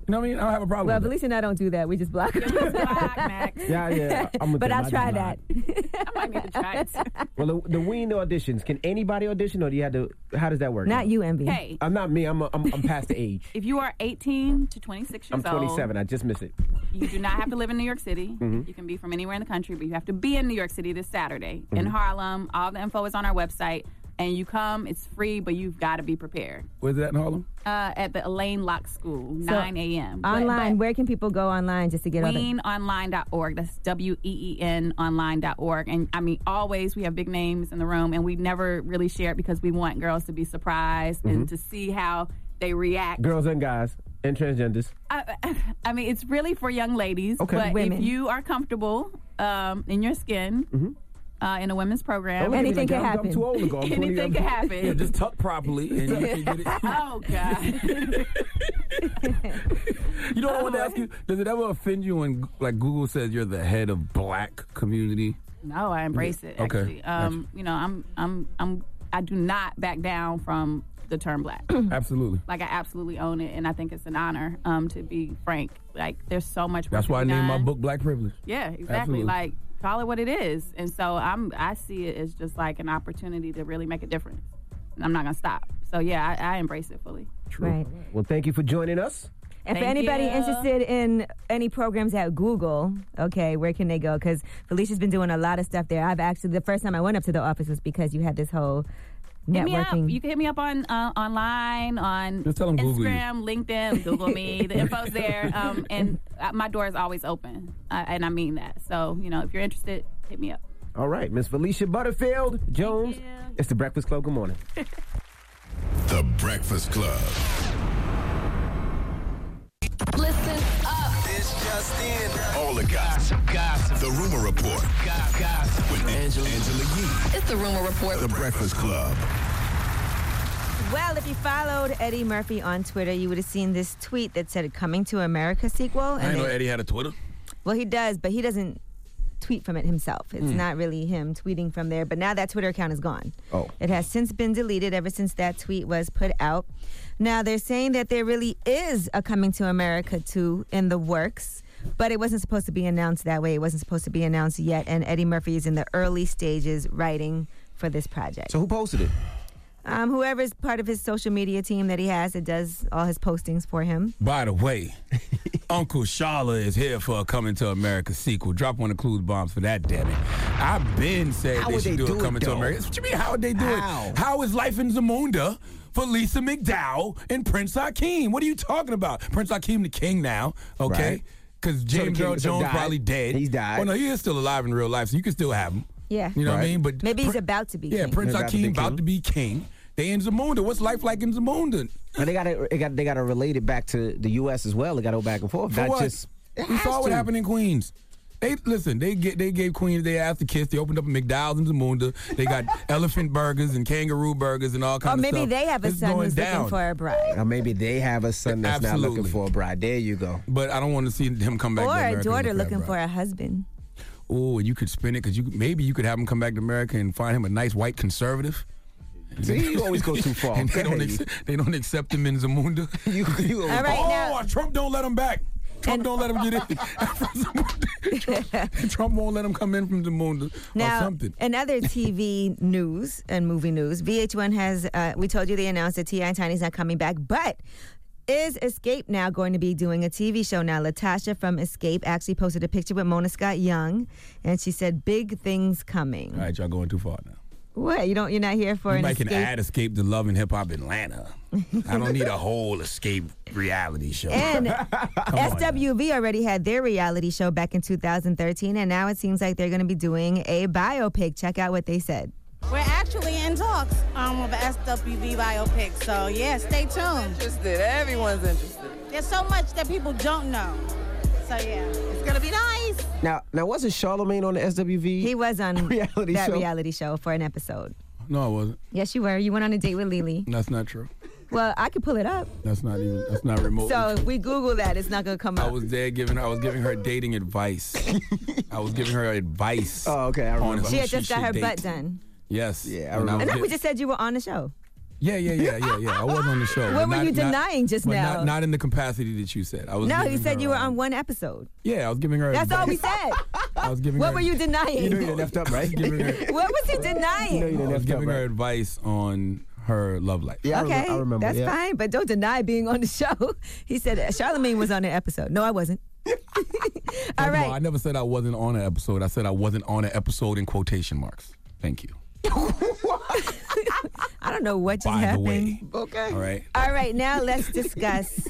You know what I mean? I don't have a problem Well, with Felicia and I don't do that. We just block. Yeah, yeah. I'm with But them. I'll I try do that. I might need to try it. Well, the, the Ween auditions, can anybody audition, or do you have to? How does that work? Not you, M B. Hey, I'm not me. I'm a, I'm, I'm past the age. if you are eighteen to twenty-six years I'm old, twenty-seven. I just missed it. you do not have to live in New York City. Mhm. You can be from anywhere in the country, but you have to be in New York City this Saturday in Mhm. Harlem. All the info is on our website. And you come, it's free, but you've got to be prepared. Where's that in Harlem? Uh, at the Elaine Locke School, nine a.m. Online, where can people go online just to get all the... ween online dot org. That's W E E N online dot org. And I mean, always we have big names in the room, and we never really share it because we want girls to be surprised Mhm. and to see how they react. Girls and guys and transgenders. I, I mean, it's really for young ladies. Okay. But Women. if you are comfortable um, in your skin, Mm-hmm. uh, in a women's program, Don't look at me like that. I'm- I'm too old to go. I'm twenty Anything can happen. Yeah, just tuck properly and you can get it. Oh God. You know what I want to ask you? Does it ever offend you when like Google says you're the head of black community? No, I embrace it. Okay. Actually, um, you know, I'm, I'm, I'm, I do not back down from the term black. Absolutely. Like I absolutely own it, and I think it's an honor. Um, to be frank, like there's so much. Work That's to why I be named my done. book Black Privilege. Yeah, exactly. Absolutely. Like call it what it is, and so I'm. I see it as just like an opportunity to really make a difference, and I'm not gonna stop. So yeah, I, I embrace it fully. Right. Well, thank you for joining us. And for Thank anybody you. interested in any programs at Google, okay, where can they go? Because Felicia's been doing a lot of stuff there. I've actually, the first time I went up to the office was because you had this whole Hit me up. networking. You can hit me up on uh, online, on Just tell them Google you. Instagram, LinkedIn, Google me. The info's there, um, and uh, my door is always open, uh, and I mean that. So you know, if you're interested, hit me up. All right, Miss Felicia Butterfield Jones. It's the Breakfast Club. Good morning. The Breakfast Club. Listen up. This just in. All the gossip. Gossip. The Rumor Report. Gossip. With Angela, Angela Yee. It's the Rumor Report. The Breakfast Club. Well, if you followed Eddie Murphy on Twitter, you would have seen this tweet that said "Coming to America" sequel. I didn't know then- Eddie had a Twitter. Well, he does, but he doesn't tweet from it himself. It's Hmm. not really him tweeting from there. But now that Twitter account is gone. Oh. It has since been deleted ever since that tweet was put out. Now they're saying that there really is a Coming to America two in the works, but it wasn't supposed to be announced that way. It wasn't supposed to be announced yet, and Eddie Murphy is in the early stages writing for this project. So who posted it? Um, whoever's part of his social media team that he has that does all his postings for him. By the way, Uncle Sharla is here for a Coming to America sequel. Drop one of the clues bombs for that, damn it. I've been saying How they would should they do, do a it, Coming to though? America. What you mean, how would they do How? it? How is life in Zamunda for Lisa McDowell and Prince Hakeem? What are you talking about? Prince Hakeem the king now, okay? Right. Because So the James king- Earl so Jones died. probably dead. He's died. Well, no, he is still alive in real life, so you can still have him. Yeah. You know what I Right. mean? But Maybe he's Prin- about to be Yeah, king. Prince He's about to Hakeem be about king. to be king. They in Zamunda. What's life like in Zamunda? And they got to got they got to relate it back to the U S as well. They got to go back and forth. For Not what? just it We has saw what to. happened in Queens. They listen. They get they gave Queens. They asked to kiss. They opened up a McDowell's in Zamunda. They got elephant burgers and kangaroo burgers and all Or kinds of stuff. maybe they have a It's son going who's down. looking for a bride. Or maybe they have a son that's not Absolutely. looking for a bride. There you go. But I don't want to see him come back. Or to a America daughter and look looking that for bride. a husband. Oh, and you could spin it because you could- maybe you could have him come back to America and find him a nice white conservative. See, you always go too far. And they Go don't ahead. ex- they don't accept him in Zamunda. You, you All right, oh, now- Trump don't let him back. Trump And- don't let him get in. Trump, Trump won't let him come in from Zamunda or Now, something. in other T V news and movie news, V H one has, uh, we told you they announced that T I and Tiny's not coming back, but is Escape now going to be doing a T V show now? Latasha from Escape actually posted a picture with Mona Scott Young, and she said, big things coming. All right, y'all going too far now. What, you don't, you're not here for You an might Escape? can add Escape to Love and Hip Hop Atlanta. I don't need a whole Escape reality show. And on S W V already had their reality show back in two thousand thirteen, and now it seems like they're going to be doing a biopic. Check out what they said. We're actually in talks um, of an S W V biopic, so yeah, stay tuned. Interested. Everyone's interested. There's so much that people don't know, so yeah, it's gonna be nice. Now, now wasn't Charlemagne on the S W V? He was on reality that show? reality show for an episode. No, I wasn't. Yes, you were. You went on a date with Lily. That's not true. Well, I could pull it up. That's not even. That's not remote. So if we Google that, it's not going to come I up. was there giving her. I was giving her dating advice. I was giving her advice. Oh, okay. I on remember. who She had just got should her date. butt done. Yes. Yeah, I And remember. And then was we there- just said you were on the show. Yeah, yeah, yeah, yeah, yeah. I was on the show. What but were not- you not- denying just but now? Not, not in the capacity that you said. I was. No, he giving said her, you were um, on one episode. Yeah, I was giving her. That's all we advice. said. I was giving What her. were you denying? You know you left up, right? giving her, What was he denying? You know you I didn't was left up, giving her right? advice on her love life. Yeah, I Okay, remember, I remember. that's yeah. fine, but don't deny being on the show. He said Charlamagne was on the episode. No, I wasn't. All First of right. I never said I wasn't on an episode. I said I wasn't on an episode in quotation marks. Thank you. I don't know what just By the happened. way. Okay. All right. All right, now let's discuss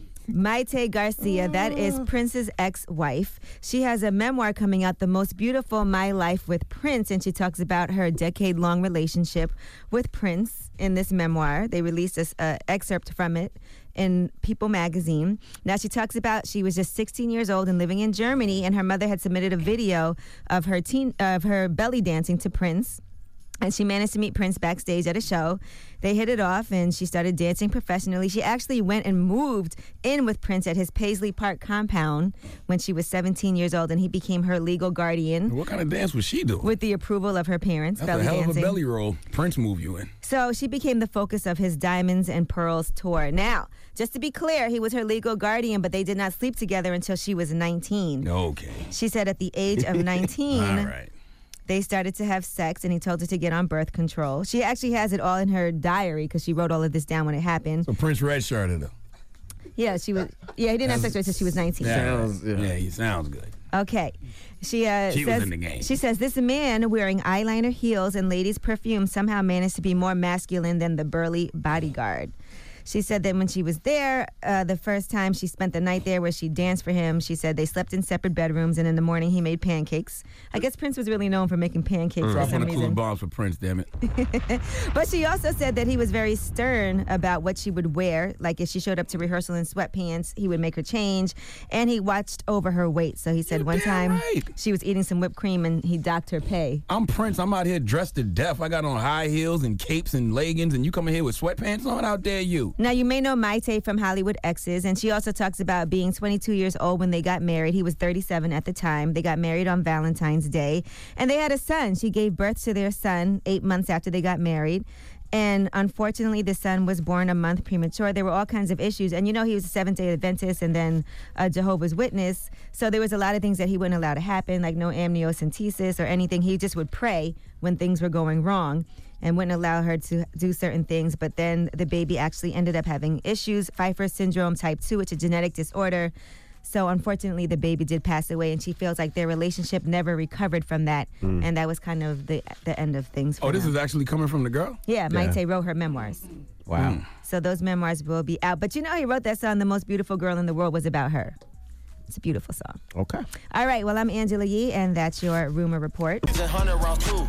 Maite Garcia. That is Prince's ex-wife. She has a memoir coming out, The Most Beautiful My Life with Prince, and she talks about her decade-long relationship with Prince in this memoir. They released an uh, excerpt from it in People magazine. Now she talks about she was just sixteen years old and living in Germany, and her mother had submitted a video of her teen of her belly dancing to Prince. And she managed to meet Prince backstage at a show. They hit it off, and she started dancing professionally. She actually went and moved in with Prince at his Paisley Park compound when she was seventeen years old, and he became her legal guardian. What kind of dance was she doing? With the approval of her parents, That's belly a hell dancing. of a belly roll. Prince move you in. So she became the focus of his Diamonds and Pearls tour. Now, just to be clear, he was her legal guardian, but they did not sleep together until she was nineteen. Okay. She said at the age of nineteen, All right. they started to have sex, and he told her to get on birth control. She actually has it all in her diary because she wrote all of this down when it happened. So Prince redshirted her. Yeah, she was. Yeah, he didn't have sex with her until she was nineteen. Sounds, yeah. yeah, he sounds good. Okay. She uh, She was says in the game. she says this man wearing eyeliner, heels, and ladies' perfume somehow managed to be more masculine than the burly bodyguard. She said that when she was there, uh, the first time she spent the night there where she danced for him, she said they slept in separate bedrooms, and in the morning he made pancakes. I guess Prince was really known for making pancakes for I'm some gonna include reason. bombs for Prince, damn it. But she also said that he was very stern about what she would wear. Like if she showed up to rehearsal in sweatpants, he would make her change. And he watched over her weight. So he said one time right. she was eating some whipped cream and he docked her pay. I'm Prince. I'm out here dressed to death. I got on high heels and capes and leggings, and you coming here with sweatpants on? How dare you? Now, you may know Maite from Hollywood Exes, and she also talks about being twenty-two years old when they got married. He was thirty-seven at the time. They got married on Valentine's Day, and they had a son. She gave birth to their son eight months after they got married. And unfortunately, the son was born a month premature. There were all kinds of issues. And you know, he was a Seventh-day Adventist and then a Jehovah's Witness. So there was a lot of things that he wouldn't allow to happen, like no amniocentesis or anything. He just would pray when things were going wrong and wouldn't allow her to do certain things. But then the baby actually ended up having issues, Pfeiffer syndrome type two, which is a genetic disorder. So unfortunately, the baby did pass away, and she feels like their relationship never recovered from that. Mm. And that was kind of the the end of things for Oh, this them. is actually coming from the girl? Yeah, Yeah. Maite wrote her memoirs. Wow. Mm. So those memoirs will be out. But you know, he wrote that song, The Most Beautiful Girl in the World, was about her. It's a beautiful song. Okay. All right, well, I'm Angela Yee, and that's your Rumor Report. It's a hundred round two.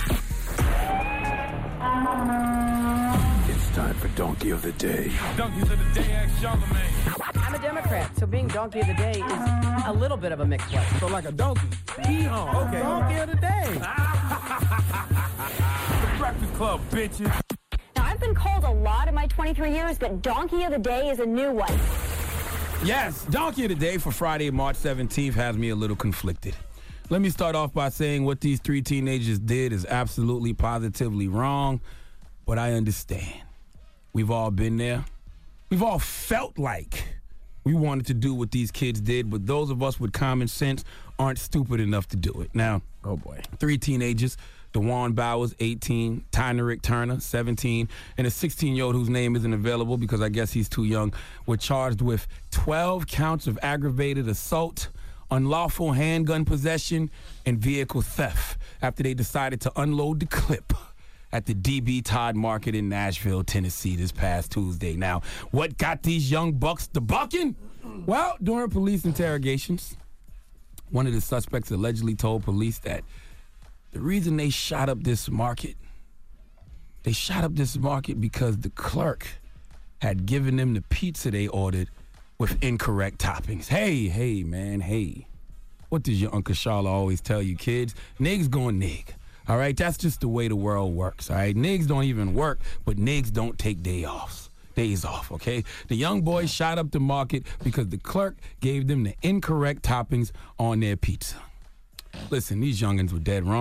It's time for Donkey of the Day. Donkeys of the Day, ask Charlamagne. I'm a Democrat, so being Donkey of the Day is a little bit of a mixed blessing. So like a donkey. Yeehaw. Okay. Donkey of the Day. The Breakfast Club, bitches. Now, I've been called a lot in my twenty-three years, but Donkey of the Day is a new one. Yes, Donkey of the Day for Friday, March seventeenth has me a little conflicted. Let me start off by saying what these three teenagers did is absolutely positively wrong, but I understand. We've all been there. We've all felt like we wanted to do what these kids did, but those of us with common sense aren't stupid enough to do it. Now, oh boy, three teenagers, DeJuan Bowers, eighteen, Tynerick Turner, seventeen, and a sixteen-year-old whose name isn't available because I guess he's too young, were charged with twelve counts of aggravated assault, unlawful handgun possession, and vehicle theft after they decided to unload the clip at the D B Todd Market in Nashville, Tennessee this past Tuesday. Now, what got these young bucks to bucking? Well, during police interrogations, one of the suspects allegedly told police that the reason they shot up this market, they shot up this market because the clerk had given them the pizza they ordered with incorrect toppings. Hey, hey, man, hey. What does your Uncle Charlotte always tell you, kids? Niggas gonna nig. All right, that's just the way the world works, all right? Nigs don't even work, but nigs don't take day offs, days off, okay? The young boys shot up the market because the clerk gave them the incorrect toppings on their pizza. Listen, these youngins were dead wrong,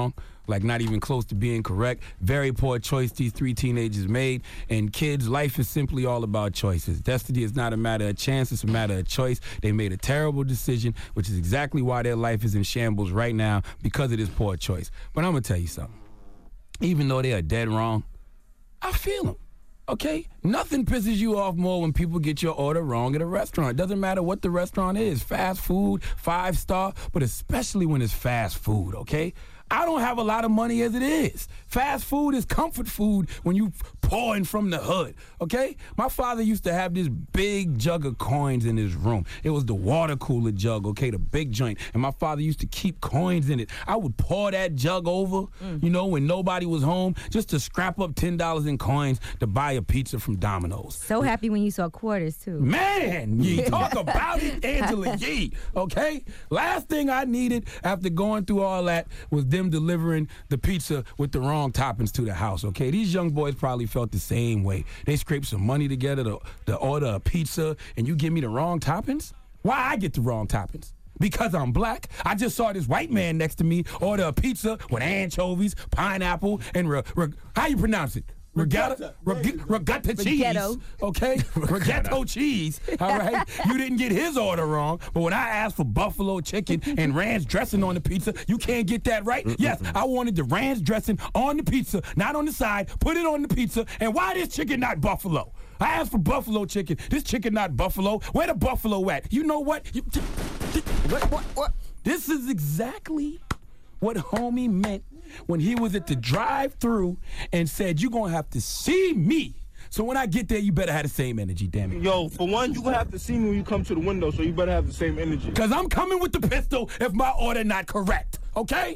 like not even close to being correct. Very poor choice these three teenagers made. And kids, life is simply all about choices. Destiny is not a matter of chance, it's a matter of choice. They made a terrible decision, which is exactly why their life is in shambles right now, because of this poor choice. But I'm going to tell you something. Even though they are dead wrong, I feel them. Okay? Nothing pisses you off more when people get your order wrong at a restaurant. It doesn't matter what the restaurant is. Fast food, five star, but especially when it's fast food, okay? I don't have a lot of money as it is. Fast food is comfort food when you pouring from the hood, okay? My father used to have this big jug of coins in his room. It was the water cooler jug, okay, the big joint. And my father used to keep coins in it. I would pour that jug over, mm. you know, when nobody was home, just to scrap up ten dollars in coins to buy a pizza from Domino's. So happy when you saw quarters, too. Man, Yee, talk about it, Angela Yee, okay? Last thing I needed after going through all that was them delivering the pizza with the wrong toppings to the house, okay? These young boys probably felt the same way. They scraped some money together to, to order a pizza, and you give me the wrong toppings? Why I get the wrong toppings? Because I'm black? I just saw this white man next to me order a pizza with anchovies, pineapple, and re, re, how you pronounce it? Regatta, reg, regatta cheese, Rigetto. okay? Regatto cheese, all right? You didn't get his order wrong, but when I asked for buffalo chicken and ranch dressing on the pizza, you can't get that right? Mm-mm. Yes, I wanted the ranch dressing on the pizza, not on the side. Put it on the pizza, and why this chicken not buffalo? I asked for buffalo chicken. This chicken not buffalo. Where the buffalo at? You know what? You, t- t- what, what, what? This is exactly what homie meant when he was at the drive-thru and said, you're going to have to see me. So when I get there, you better have the same energy, damn it. Yo, for one, you're going to have to see me when you come to the window, so you better have the same energy. Because I'm coming with the pistol if my order not correct, okay?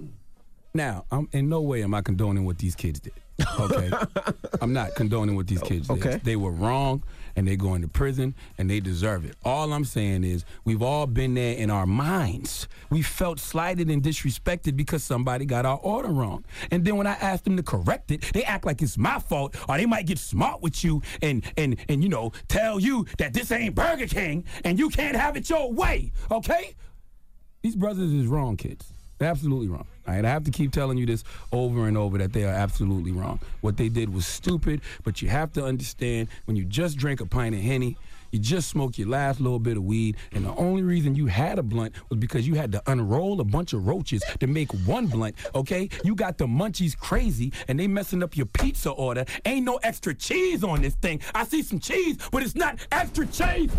Now, I'm, in no way am I condoning what these kids did, okay? I'm not condoning what these kids did. Okay. They were wrong, and they going to prison, and they deserve it. All I'm saying is we've all been there in our minds. We felt slighted and disrespected because somebody got our order wrong. And then when I asked them to correct it, they act like it's my fault, or they might get smart with you and, and, and you know, tell you that this ain't Burger King, and you can't have it your way, okay? These brothers is wrong, kids. They're absolutely wrong. All right, I have to keep telling you this over and over that they are absolutely wrong. What they did was stupid, but you have to understand when you just drink a pint of Henny, you just smoked your last little bit of weed, and the only reason you had a blunt was because you had to unroll a bunch of roaches to make one blunt, okay? You got the munchies crazy, and they messing up your pizza order. Ain't no extra cheese on this thing. I see some cheese, but it's not extra cheese.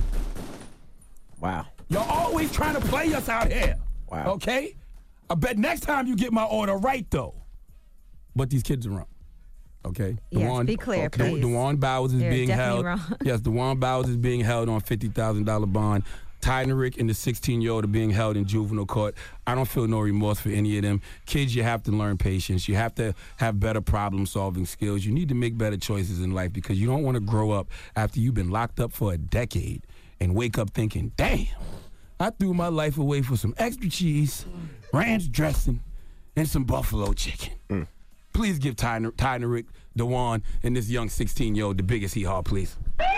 Wow. You're always trying to play us out here. Wow. Okay? I bet next time you get my order right, though. But these kids are wrong. Okay? Yes, Dewan, be clear, okay. please. Dewan Bowers is They're being definitely held. wrong. Yes, Dewan Bowers is being held on fifty thousand dollars bond. Tynerick and the sixteen-year-old are being held in juvenile court. I don't feel no remorse for any of them. Kids, you have to learn patience. You have to have better problem-solving skills. You need to make better choices in life because you don't want to grow up after you've been locked up for a decade and wake up thinking, damn, I threw my life away for some extra cheese, ranch dressing, and some buffalo chicken. Mm. Please give Tyner, Tynerick, Dewan, and this young sixteen-year-old the biggest hee-haw, please.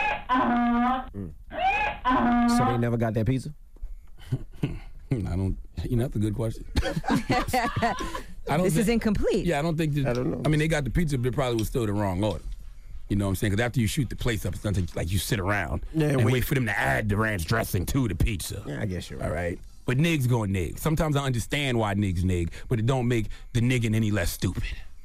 Mm. So they never got that pizza? I don't, you know, that's a good question. I don't this think, is incomplete. Yeah, I don't think that, I don't know. I mean, they got the pizza, but it probably was still the wrong order. You know what I'm saying? Because after you shoot the place up, it's not like you sit around yeah, and wait. wait for them to add the ranch dressing to the pizza. Yeah, I guess you're right. All right? But nigs going nig. Sometimes I understand why nigs nig, but it don't make the nigging any less stupid.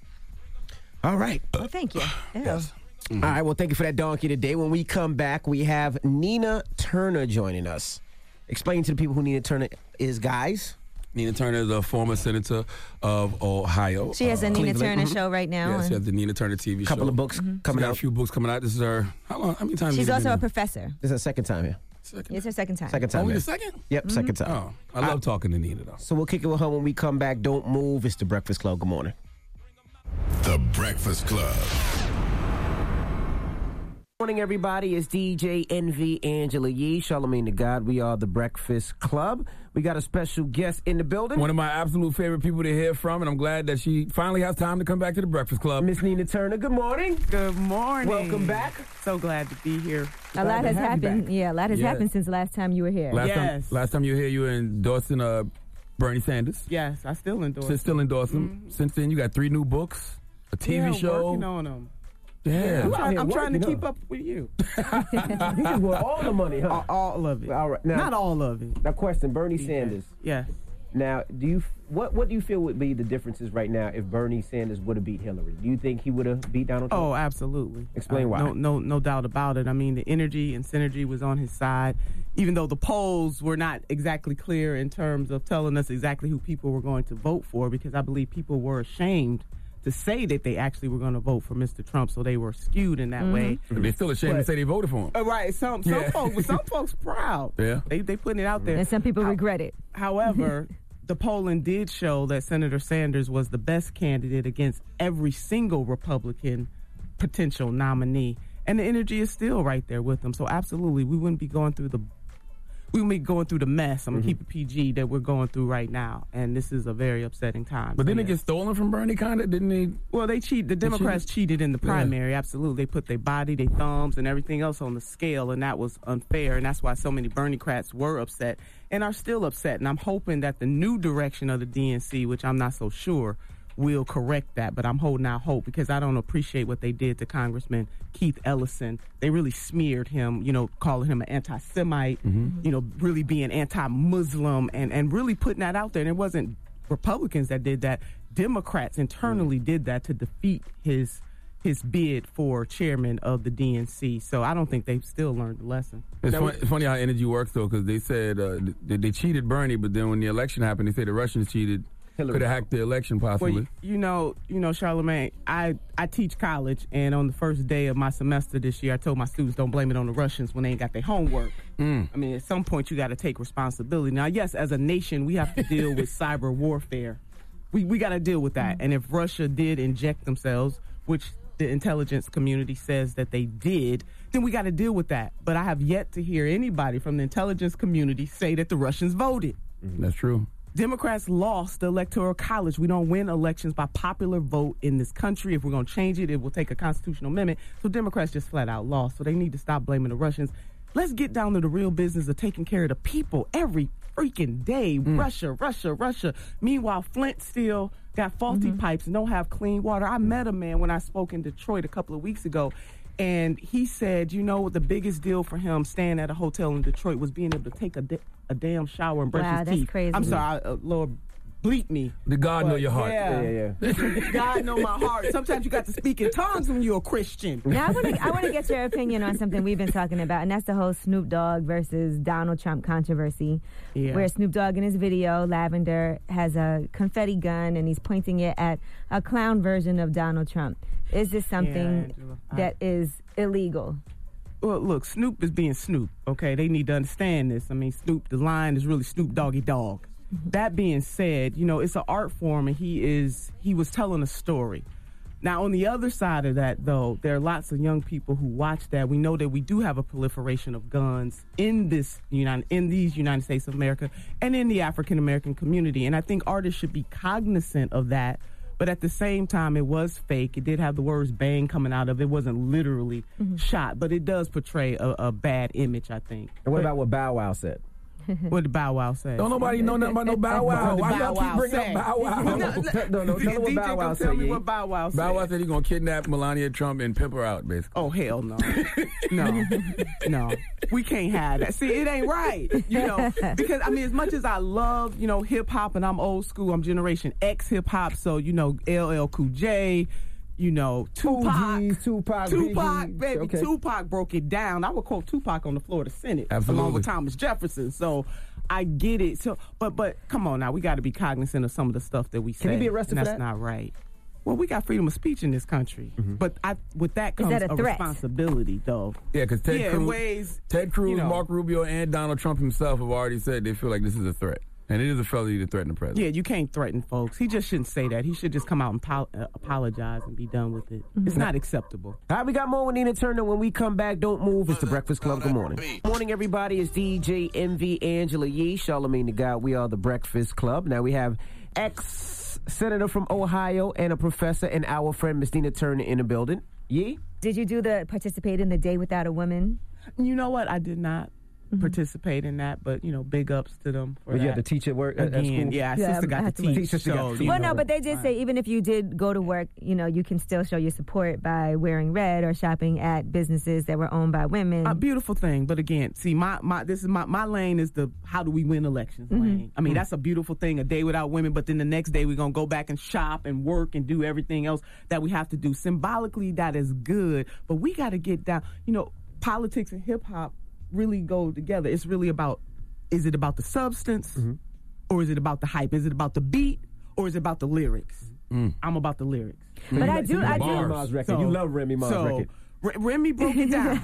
All right. Well, thank you. Yes. Mm-hmm. All right, well, thank you for that donkey today. When we come back, we have Nina Turner joining us. Explain to the people who Nina Turner is, guys. Nina Turner is a former senator of Ohio. She has a uh, Nina Cleveland. Turner Mm-hmm. show right now. Yeah, she has the Nina Turner T V show. A couple of books Mm-hmm. coming She got out. a few books coming out. This is her, how long, how many times She's has also it been a in? professor. This is her second time here. Second. It's her second time. Second time Only here. the second? Yep, Mm-hmm. second time. Oh, I love I- talking to Nina, though. So we'll kick it with her when we come back. Don't move. It's the Breakfast Club. Good morning. The Breakfast Club. Morning, everybody. It's D J Envy, Angela Yee, Charlamagne the God. We are the Breakfast Club. We got a special guest in the building. One of my absolute favorite people to hear from, and I'm glad that she finally has time to come back to the Breakfast Club. Miss Nina Turner, good morning. Good morning. Welcome back. So glad to be here. A lot to has have you happened. back. Yeah, a lot has Yeah. happened since the last time you were here. Last Yes. time, last time you were here, you were endorsing a Bernie Sanders. Yes, I still endorse. So still endorse him. Mm-hmm. Since then, you got three new books, a T V yeah, show. Working on them. Yeah, I'm, trying, I'm trying to working keep up. up with you. You just want all the money, huh? All, all of it. All right. Now, Not all of it. Now, question: Bernie Sanders. Yes. Now, do you what what do you feel would be the differences right now if Bernie Sanders would have beat Hillary? Do you think he would have beat Donald Trump? Oh, absolutely. Explain uh, why. No, no, no doubt about it. I mean, the energy and synergy was on his side, even though the polls were not exactly clear in terms of telling us exactly who people were going to vote for, because I believe people were ashamed to say that they actually were going to vote for Mister Trump, so they were skewed in that mm-hmm. way. They're still ashamed but, to say they voted for him. Uh, right. Some some yeah. folks, some folks proud. Yeah. They they putting it out there, and some people How, regret it. However. The polling did show that Senator Sanders was the best candidate against every single Republican potential nominee. And the energy is still right there with them. So absolutely, we wouldn't be going through the we wouldn't be going through the mess. I'm gonna mm-hmm. keep it P G that we're going through right now. And this is a very upsetting time. But so didn't yes. it get stolen from Bernie, kind of? Didn't they? Well, they cheat. The Democrats cheated? cheated in the primary. Yeah. Absolutely, they put their body, their thumbs, and everything else on the scale, and that was unfair. And that's why so many Bernie-crats were upset and are still upset. And I'm hoping that the new direction of the D N C, which I'm not so sure, will correct that. But I'm holding out hope because I don't appreciate what they did to Congressman Keith Ellison. They really smeared him, you know, calling him an anti-Semite, mm-hmm. you know, really being anti-Muslim and, and really putting that out there. And it wasn't Republicans that did that. Democrats internally mm-hmm. did that to defeat his his bid for chairman of the D N C. So I don't think they've still learned the lesson. It's that funny, was, it's funny how energy works, though, because they said uh, they, they cheated Bernie, but then when the election happened, they said the Russians cheated. Could have hacked the election, possibly. Well, you know, you know, Charlamagne, I, I teach college, and on the first day of my semester this year, I told my students don't blame it on the Russians when they ain't got their homework. Mm. I mean, at some point, you got to take responsibility. Now, yes, as a nation, we have to deal with cyber warfare. We we got to deal with that. And if Russia did inject themselves, which the intelligence community says that they did, then we got to deal with that. But I have yet to hear anybody from the intelligence community say that the Russians voted. Mm-hmm. That's true. Democrats lost the Electoral College. We don't win elections by popular vote in this country. If we're going to change it, it will take a constitutional amendment. So Democrats just flat out lost. So they need to stop blaming the Russians. Let's get down to the real business of taking care of the people every freaking day. Mm. Russia, Russia, Russia. Meanwhile, Flint still got faulty mm-hmm. pipes and don't have clean water. I met a man when I spoke in Detroit a couple of weeks ago, and he said, you know, the biggest deal for him staying at a hotel in Detroit was being able to take a, da- a damn shower and brush wow, his that's teeth. Crazy. I'm sorry, uh, Lord, bleep me. Did God but know your heart? Yeah, yeah, yeah. God know my heart. Sometimes you got to speak in tongues when you're a Christian. Now, I want to I want to get your opinion on something we've been talking about, and that's the whole Snoop Dogg versus Donald Trump controversy, yeah. where Snoop Dogg in his video, Lavender, has a confetti gun, and he's pointing it at a clown version of Donald Trump. Is this something yeah, I, that is illegal? Well, look, Snoop is being Snoop, okay? They need to understand this. I mean, Snoop, the line is really Snoop Doggy Dogg. Mm-hmm. That being said, you know, it's an art form, and he is he was telling a story. Now, on the other side of that, though, there are lots of young people who watch that. We know that we do have a proliferation of guns in this United, in these United States of America and in the African American community. And I think artists should be cognizant of that. But at the same time, it was fake. It did have the words bang coming out of it. It wasn't literally mm-hmm. shot, but it does portray a, a bad image, I think. And what but, about what Bow Wow said? What did Bow Wow say? Don't nobody know nothing about no Bow Wow. Why y'all keep bringing up Bow Wow? No, no, no, no. Tell what Bow Wow Tell said. me what Bow Wow said. Bow Wow said he's going to kidnap Melania Trump and pimp her out, basically. Oh, hell no. No. No. We can't have that. See, it ain't right. You know, because, I mean, as much as I love, you know, hip-hop, and I'm old school, I'm Generation X hip-hop, so, you know, L L Cool J, you know, Tupac. G's, Tupac, Tupac, Biggie. baby. Okay. Tupac broke it down. I would quote Tupac on the floor of the Senate. Absolutely. Along with Thomas Jefferson. So I get it. So, but but come on now, we got to be cognizant of some of the stuff that we say. Can he be arrested and for that's that? not right. Well, we got freedom of speech in this country, mm-hmm. but I, with that comes that a a, threat? responsibility, though. Yeah, because Ted yeah, Cruz, in ways, Ted Cruz, you know, Mark Rubio, and Donald Trump himself have already said they feel like this is a threat. And it is a felony to threaten the president. Yeah, you can't threaten folks. He just shouldn't say that. He should just come out and pol- uh, apologize and be done with it. Mm-hmm. It's not acceptable. All right, we got more with Nina Turner. When we come back, don't move. It's the Breakfast Club. Good morning. Morning, everybody. It's D J M V Angela Yee, Charlamagne the God. We are the Breakfast Club. Now we have ex-senator from Ohio and a professor and our friend Miss Nina Turner in the building. Yee? Did you do the participate in the Day Without a Woman? You know what? I did not. mm-hmm. participate in that, but you know, big ups to them for well, that. you had to teach at work at, Again, at school? Yeah, our yeah, sister got to teach. teach so, teach. Well, no, but they did say even if you did go to work, you know, you can still show your support by wearing red or shopping at businesses that were owned by women. A beautiful thing, but again, see, my, my this is my, my lane is the how do we win elections Mm-hmm. lane. I mean, Mm-hmm. that's a beautiful thing, a day without women, but then the next day we're going to go back and shop and work and do everything else that we have to do. Symbolically, that is good, but we got to get down, you know, politics and hip-hop really go together. It's really about, is it about the substance mm-hmm. or is it about the hype? Is it about the beat or is it about the lyrics? Mm. I'm about the lyrics. But mm. I do, I do. Remy Ma's record. So, you love Remy Ma's so, record. R- Remy broke it down.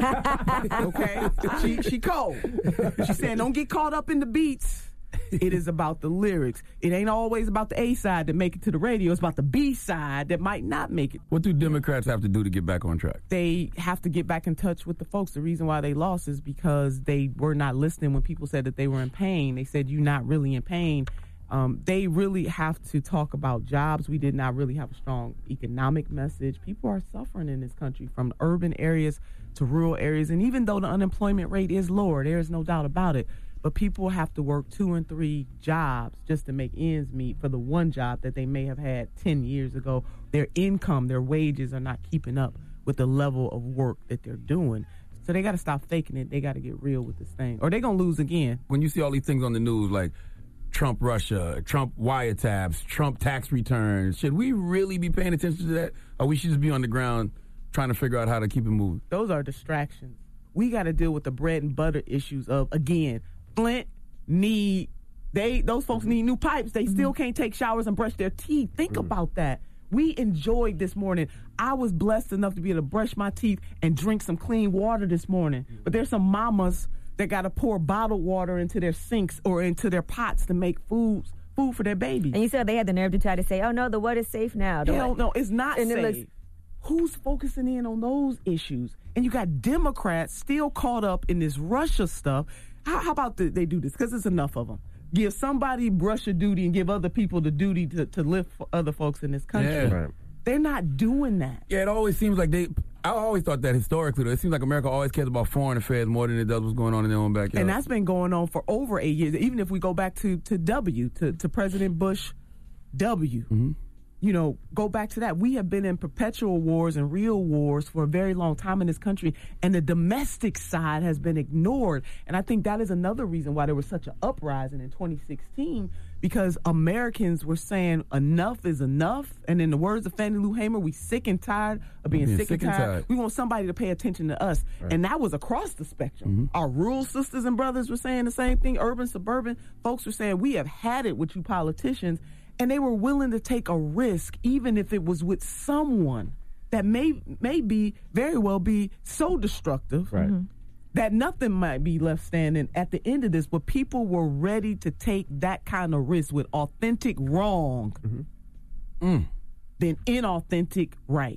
Okay? She, she cold. She's saying, don't get caught up in the beats. It is about the lyrics. It ain't always about the A side that make it to the radio. It's about the B side that might not make it. What do Democrats have to do to get back on track? They have to get back in touch with the folks. The reason why they lost is because they were not listening when people said that they were in pain. They said, you're not really in pain. Um, they really have to talk about jobs. We did not really have a strong economic message. People are suffering in this country from urban areas to rural areas. And even though the unemployment rate is lower, there is no doubt about it. But people have to work two and three jobs just to make ends meet for the one job that they may have had ten years ago. Their income, their wages are not keeping up with the level of work that they're doing. So they got to stop faking it. They got to get real with this thing, or they're going to lose again. When you see all these things on the news like Trump Russia, Trump wiretaps, Trump tax returns, should we really be paying attention to that? Or we should just be on the ground trying to figure out how to keep it moving? Those are distractions. We got to deal with the bread and butter issues of, again, Flint need, they those folks need new pipes. They mm-hmm. still can't take showers and brush their teeth. Think mm-hmm. about that. We enjoyed this morning. I was blessed enough to be able to brush my teeth and drink some clean water this morning. Mm-hmm. But there's some mamas that got to pour bottled water into their sinks or into their pots to make food, food for their babies. And you said they had the nerve to try to say, oh, no, the water's safe now. Hell no, it's not and safe. It looks- Who's focusing in on those issues? And you got Democrats still caught up in this Russia stuff. How, how about the, they do this? Because it's enough of them. Give somebody Russia duty and give other people the duty to, to lift for other folks in this country. Yeah. Right. They're not doing that. Yeah, it always seems like they... I always thought that historically, though. It seems like America always cares about foreign affairs more than it does what's going on in their own backyard. And that's been going on for over eight years. Even if we go back to, to W, to, to President Bush W. Mm-hmm. You know, go back to that. We have been in perpetual wars and real wars for a very long time in this country, and the domestic side has been ignored. And I think that is another reason why there was such an uprising in twenty sixteen, because Americans were saying enough is enough. And in the words of Fannie Lou Hamer, we sick and tired of being, being sick, sick and, tired. and tired. We want somebody to pay attention to us. Right. And that was across the spectrum. Mm-hmm. Our rural sisters and brothers were saying the same thing. Urban, suburban folks were saying, we have had it with you politicians. And they were willing to take a risk, even if it was with someone that may may be very well be so destructive right. mm-hmm. that nothing might be left standing at the end of this. But people were ready to take that kind of risk with authentic wrong mm-hmm. mm. than inauthentic right.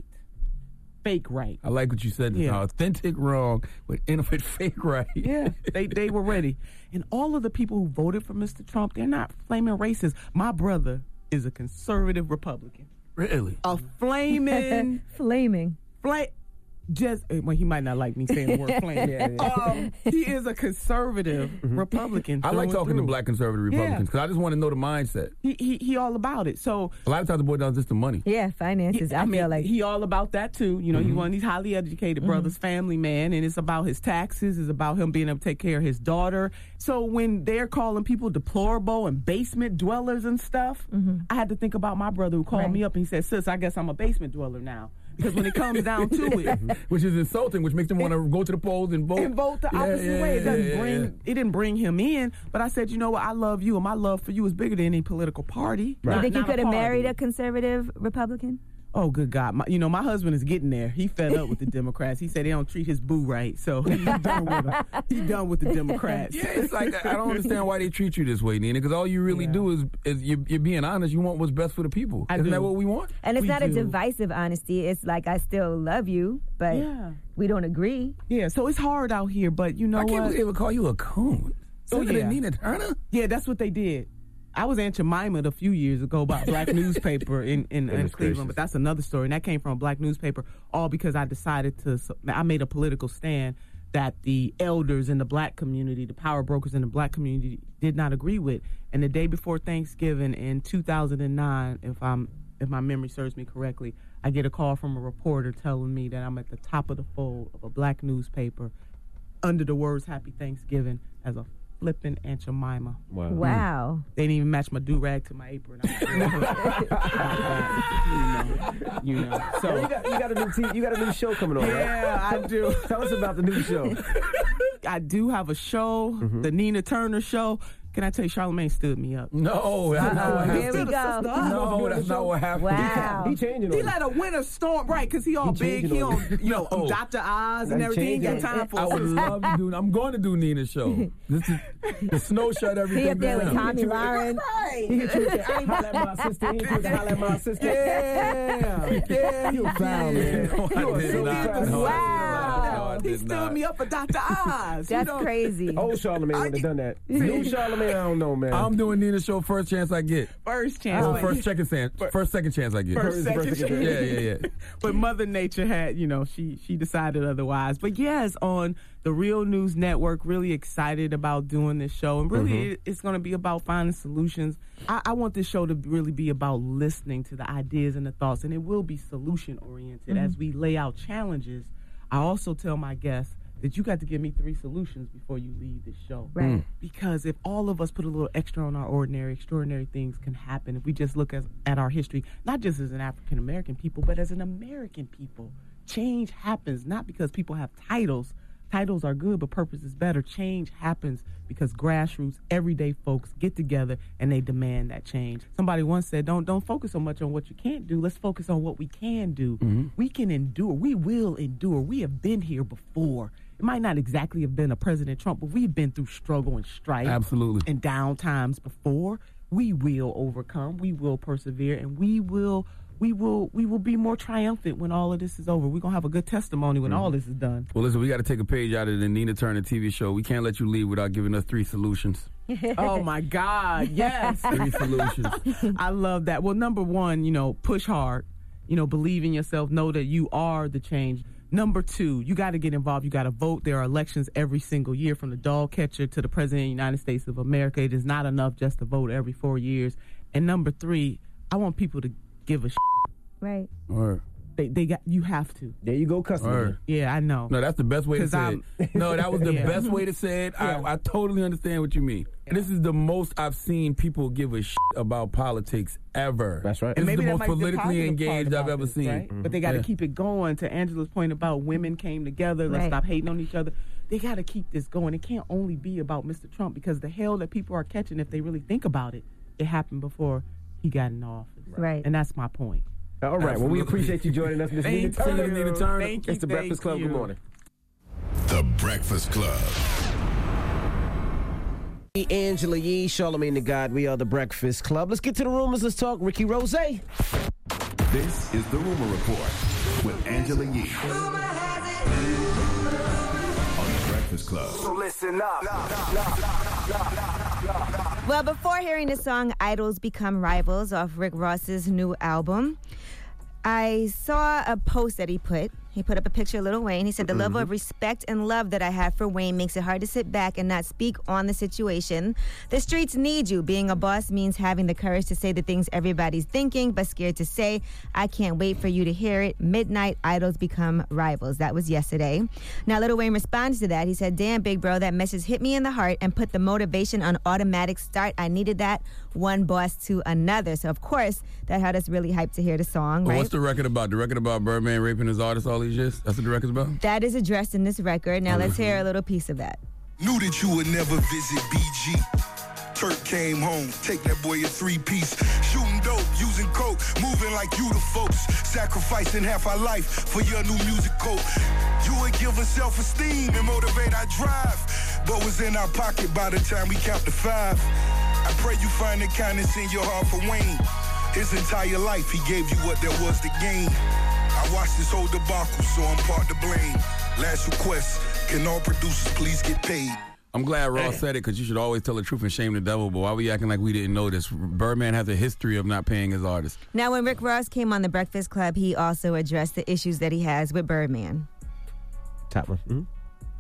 Fake right. I like what you said. Yeah. Authentic wrong with infinite fake right. Yeah, they they were ready. And all of the people who voted for Mister Trump, they're not flaming racist. My brother is a conservative Republican. Really? A flaming... flaming. Fla- just, well, he might not like me saying the word flaming. yeah, yeah. Um, he is a conservative mm-hmm. Republican. I like talking through. to black conservative Republicans because yeah. I just want to know the mindset. He, he he all about it. So a lot of times the boy does just the money. Yeah, finances. He, I, I feel mean, like he all about that too. You know, mm-hmm. he's one of these highly educated mm-hmm. brothers, family man, and it's about his taxes. It's about him being able to take care of his daughter. So when they're calling people deplorable and basement dwellers and stuff, mm-hmm. I had to think about my brother who called right. me up and he said, "Sis, I guess I'm a basement dweller now." Because when it comes down to it, which is insulting, which makes them want to go to the polls and vote and vote the opposite yeah, yeah, way. It doesn't yeah, bring yeah. it didn't bring him in. But I said, you know what? I love you, and my love for you is bigger than any political party. Right. Not, you think you could have party. married a conservative Republican? Oh, good God. My, you know, my husband is getting there. He fed up with the Democrats. He said they don't treat his boo right, so he's done with them. He's done with the Democrats. Yeah, it's like, I don't understand why they treat you this way, Nina, because all you really yeah. do is, is you're, you're being honest. You want what's best for the people. I Isn't do. that what we want? And it's we not do. a divisive honesty. It's like, I still love you, but yeah. we don't agree. Yeah, so it's hard out here, but you know I what? can't believe they would call you a coon. Oh, yeah. Than Nina Turner? Yeah, that's what they did. I was Aunt Jemima a few years ago about a black newspaper in, in, in Cleveland, but that's another story. And that came from a black newspaper, all because I decided to, I made a political stand that the elders in the black community, the power brokers in the black community, did not agree with. And the day before Thanksgiving in two thousand nine, if I'm if my memory serves me correctly, I get a call from a reporter telling me that I'm at the top of the fold of a black newspaper under the words "Happy Thanksgiving" as a flippin' Aunt Jemima. Wow. Wow. They didn't even match my do-rag to my apron. you know, you know. So you got, you got a new t- you got a new show coming on. Yeah, right? I do. Tell us about the new show. I do have a show, mm-hmm. the Nina Turner Show. Can I tell you, Charlamagne stood me up. No, that's not what happened. Here we go. No, that's not what happened. Wow. He, he changing on He let a winter storm, right, because he all He big. He on, you know, No. Doctor Oz and He everything. He got changing. time for I would love to do. I'm going to do Nina's show. This is the snow shut everything He up there with down. Tommy Lauren. He hit you with the holla at my sister. He hit you with the holla at my sister. Yeah, yeah, You foul, man. No, I You are did so not. foul. No, I Wow. did not. No, I he did stood not. me up for Doctor Oz. That's you know? crazy. Old Charlamagne would have done that. New Charlamagne, I don't know, man. I'm doing Nina's show first chance I get. First chance. Or but- first second chance. First second chance I get. First, second first, chance. second Yeah, yeah, yeah. But Mother Nature had, you know, she she decided otherwise. But yes, on the Real News Network, really excited about doing this show. And really, Mm-hmm. it, it's going to be about finding solutions. I, I want this show to really be about listening to the ideas and the thoughts, and it will be solution-oriented. Mm-hmm. As we lay out challenges, I also tell my guests that you got to give me three solutions before you leave this show. Right. Mm. Because if all of us put a little extra on our ordinary, extraordinary things can happen. If we just look as, at our history, not just as an African-American people, but as an American people. Change happens not because people have titles. Titles are good, but purpose is better. Change happens because grassroots, everyday folks get together and they demand that change. Somebody once said, don't don't focus so much on what you can't do. Let's focus on what we can do. Mm-hmm. We can endure. We will endure. We have been here before. It might not exactly have been a President Trump, but we've been through struggle and strife. Absolutely. And down times before. We will overcome. We will persevere, and we will we will we will be more triumphant when all of this is over. We're gonna have a good testimony when mm-hmm. all this is done. Well, listen, we got to take a page out of the Nina Turner T V show. We can't let you leave without giving us three solutions. Oh my God, yes. Three solutions. I love that. Well, number one, you know, push hard. You know, believe in yourself. Know that you are the change. Number two, you got to get involved. You got to vote. There are elections every single year, from the dog catcher to the President of the United States of America. It is not enough just to vote every four years. And number three, I want people to give a shit. Right. Or They they got you have to. There you go, customer. Or, Yeah, I know. no, that's the best way to 'Cause say I'm- it. No, that was the Yeah. best way to say it. Yeah. I, I totally understand what you mean. And this is the most I've seen people give a shit about politics ever. That's right. This And is maybe the that most might be the politically positive engaged part I've about ever this, seen. right? But they got to Yeah. keep it going. To Angela's point about women came together, let's Right. stop hating on each other. They got to keep this going. It can't only be about Mister Trump, because the hell that people are catching, if they really think about it, it happened before he got in office. Right. And that's my point. All right. Well, we Absolutely. appreciate you joining us, Miss Thank Nina Turner. you. Nina Turner. Thank you. It's the thank Breakfast Club. you. Good morning. The Breakfast Club. Angela Yee, Charlamagne the God. We are the Breakfast Club. Let's get to the rumors. Let's talk Ricky Rose. This is the Rumor Report with Angela Yee on the Breakfast Club. So listen up. Well, before hearing the song Idols Become Rivals off Rick Ross's new album, I saw a post that he put. He put up a picture of Lil Wayne. He said, the mm-hmm. level of respect and love that I have for Wayne makes it hard to sit back and not speak on the situation. The streets need you. Being a boss means having the courage to say the things everybody's thinking, but scared to say. I can't wait for you to hear it. Midnight, Idols Become Rivals. That was yesterday. Now, Lil Wayne responds to that. He said, damn, big bro, that message hit me in the heart and put the motivation on automatic start. I needed that. One boss to another. So, of course, that had us really hyped to hear the song, Well, right? what's the record about? The record about Birdman raping his artist all these years? That's what the record's about? That is addressed in this record. Now, let's hear a little piece of that. Knew that you would never visit B G. Turk came home, take that boy a three-piece. Shooting dope, using coke, moving like you the folks. Sacrificing half our life for your new music coat. You would give us self-esteem and motivate our drive. But was in our pocket by the time we count to five. I pray you find the kindness in your heart for Wayne. His entire life, he gave you what there was to gain. I watched this whole debacle, so I'm part to blame. Last request, can all producers please get paid? I'm glad Ross said it, because you should always tell the truth and shame the devil, but why are we acting like we didn't know this? Birdman has a history of not paying his artists. Now, when Rick Ross came on the Breakfast Club, he also addressed the issues that he has with Birdman. Top one. Mm-hmm.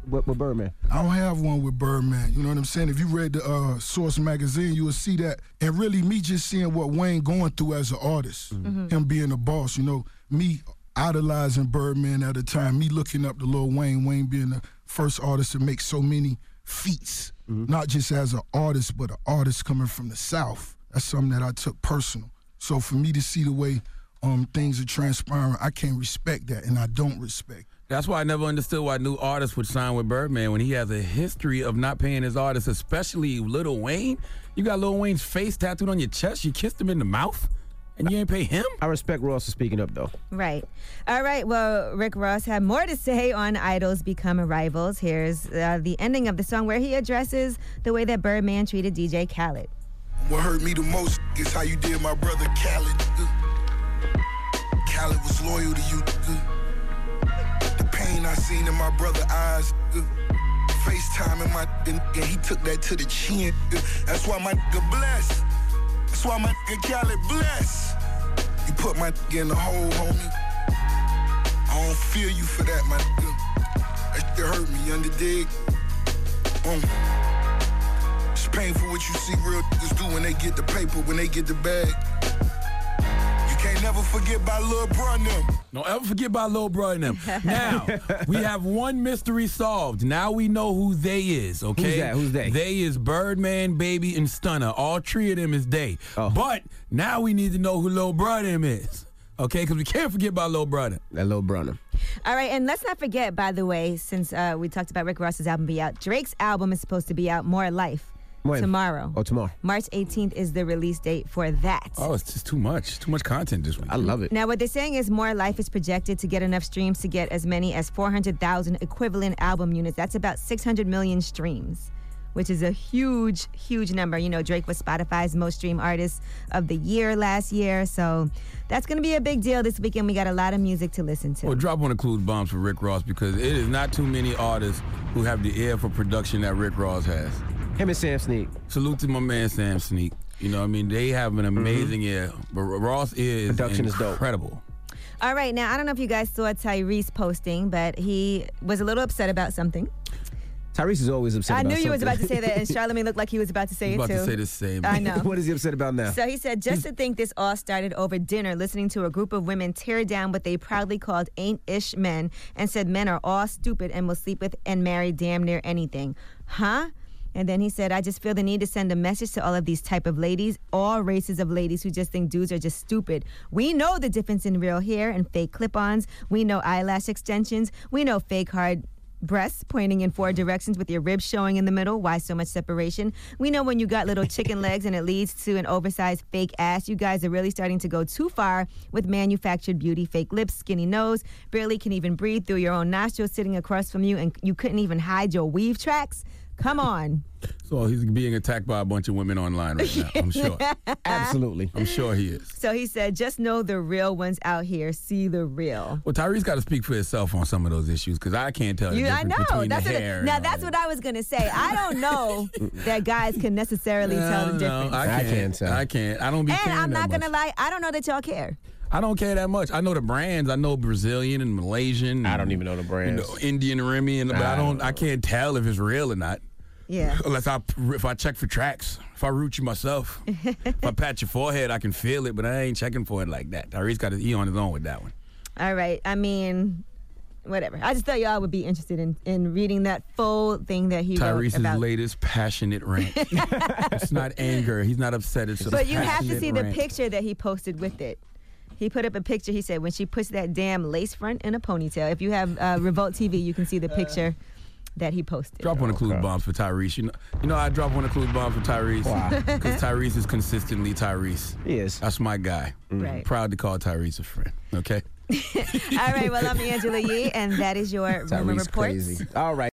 with, with Birdman? I don't have one with Birdman. You know what I'm saying? If you read the uh, Source magazine, you will see that. And really, me just seeing what Wayne going through as an artist, Mm-hmm. him being a boss. You know, me idolizing Birdman at the time, me looking up to Lil Wayne, Wayne being the first artist to make so many feats, Mm-hmm. not just as an artist, but an artist coming from the South. That's something that I took personal. So for me to see the way um, things are transpiring, I can't respect that, and I don't respect. That's why I never understood why new artists would sign with Birdman when he has a history of not paying his artists, especially Lil Wayne. You got Lil Wayne's face tattooed on your chest. You kissed him in the mouth, and you ain't pay him? I respect Ross for speaking up, though. Right. All right. Well, Rick Ross had more to say on Idols Become Rivals. Here's uh, the ending of the song where he addresses the way that Birdman treated D J Khaled. What hurt me the most is how you did my brother Khaled. Khaled was loyal to you. The pain I seen in my brother's eyes. FaceTime in my and he took that to the chin. That's why my nigga blessed. That's why my nigga Khaled blessed. You put my nigga in the hole, homie. I don't feel you for that, my nigga. That shit hurt me, under dig. Um. It's painful what you see real niggas do when they get the paper, when they get the bag. You can't never forget about Lil Bruh and them. Don't ever forget about Lil Bruh and them. Now, we have one mystery solved. Now we know who they is, okay? Who's that? Who's they? They is Birdman, Baby, and Stunner. All three of them is they. Oh. But now we need to know who Lil Bruh and them is, okay? Because we can't forget about Lil Bruh and them. That Lil Bruh and them. All right, and let's not forget, by the way, since uh, we talked about Rick Ross's album be out, Drake's album is supposed to be out, More Life. When? Tomorrow. Oh, tomorrow. March eighteenth is the release date for that. Oh, it's just too much. Too much content this week. I love it. Now, what they're saying is More Life is projected to get enough streams to get as many as four hundred thousand equivalent album units. That's about six hundred million streams, which is a huge, huge number. You know, Drake was Spotify's most streamed artist of the year last year. So that's going to be a big deal this weekend. We got a lot of music to listen to. Well, drop one of Clues bombs for Rick Ross because it is not too many artists who have the ear for production that Rick Ross has. Him and Sam Sneak. Salute to my man Sam Sneak. You know what I mean? They have an amazing mm-hmm. ear. But Ross is Production incredible. Is dope. All right, now, I don't know if you guys saw Tyrese posting, but he was a little upset about something. Tyrese is always upset I about knew you something. was about to say that, and Charlamagne looked like he was about to say it, about too. to say the same. I know. What is he upset about now? So he said, just to think this all started over dinner, listening to a group of women tear down what they proudly called ain't-ish men, and said men are all stupid and will sleep with and marry damn near anything. Huh? And then he said, I just feel the need to send a message to all of these type of ladies, all races of ladies who just think dudes are just stupid. We know the difference in real hair and fake clip-ons. We know eyelash extensions. We know fake hard breasts pointing in four directions with your ribs showing in the middle. Why so much separation? We know when you got little chicken legs and it leads to an oversized fake ass. You guys are really starting to go too far with manufactured beauty, fake lips, skinny nose, barely can even breathe through your own nostrils sitting across from you, and you couldn't even hide your weave tracks. Come on. So he's being attacked by a bunch of women online right now, I'm sure. Absolutely. I'm sure he is. So he said, just know the real ones out here. See the real. Well, Tyrese got to speak for himself on some of those issues because I can't tell the You, I difference know. between That's the what hair. it, now, and that's all what I was going to say. I don't know that guys can necessarily that. tell the No, difference. I can't. I can't tell. I can't. I don't be And caring I'm not that going to much. lie, I don't know that y'all care. I don't care that much. I know the brands. I know Brazilian and Malaysian. I don't even know the brands. You know, Indian Remy, and but I don't. I can't tell if it's real or not. Yeah. Unless I, if I check for tracks, if I root you myself, if I pat your forehead, I can feel it, but I ain't checking for it like that. Tyrese got his E on his own with that one. All right. I mean, whatever. I just thought y'all would be interested in, in reading that full thing that he wrote Tyrese's about. latest passionate rant. It's not anger. He's not upset. It's a But you have to passionate see rant. the picture that he posted with it. He put up a picture. He said, when she puts that damn lace front in a ponytail. If you have uh, Revolt T V, you can see the picture that he posted. Drop one of Clues Okay. bombs for Tyrese. You know, you know I drop one of Clues bombs for Tyrese. Why? Because Tyrese is consistently Tyrese. He is. That's my guy. Right. Proud to call Tyrese a friend. Okay? All right, well, I'm Angela Yee, and that is your Rumor Tyrese Reports. crazy. All right.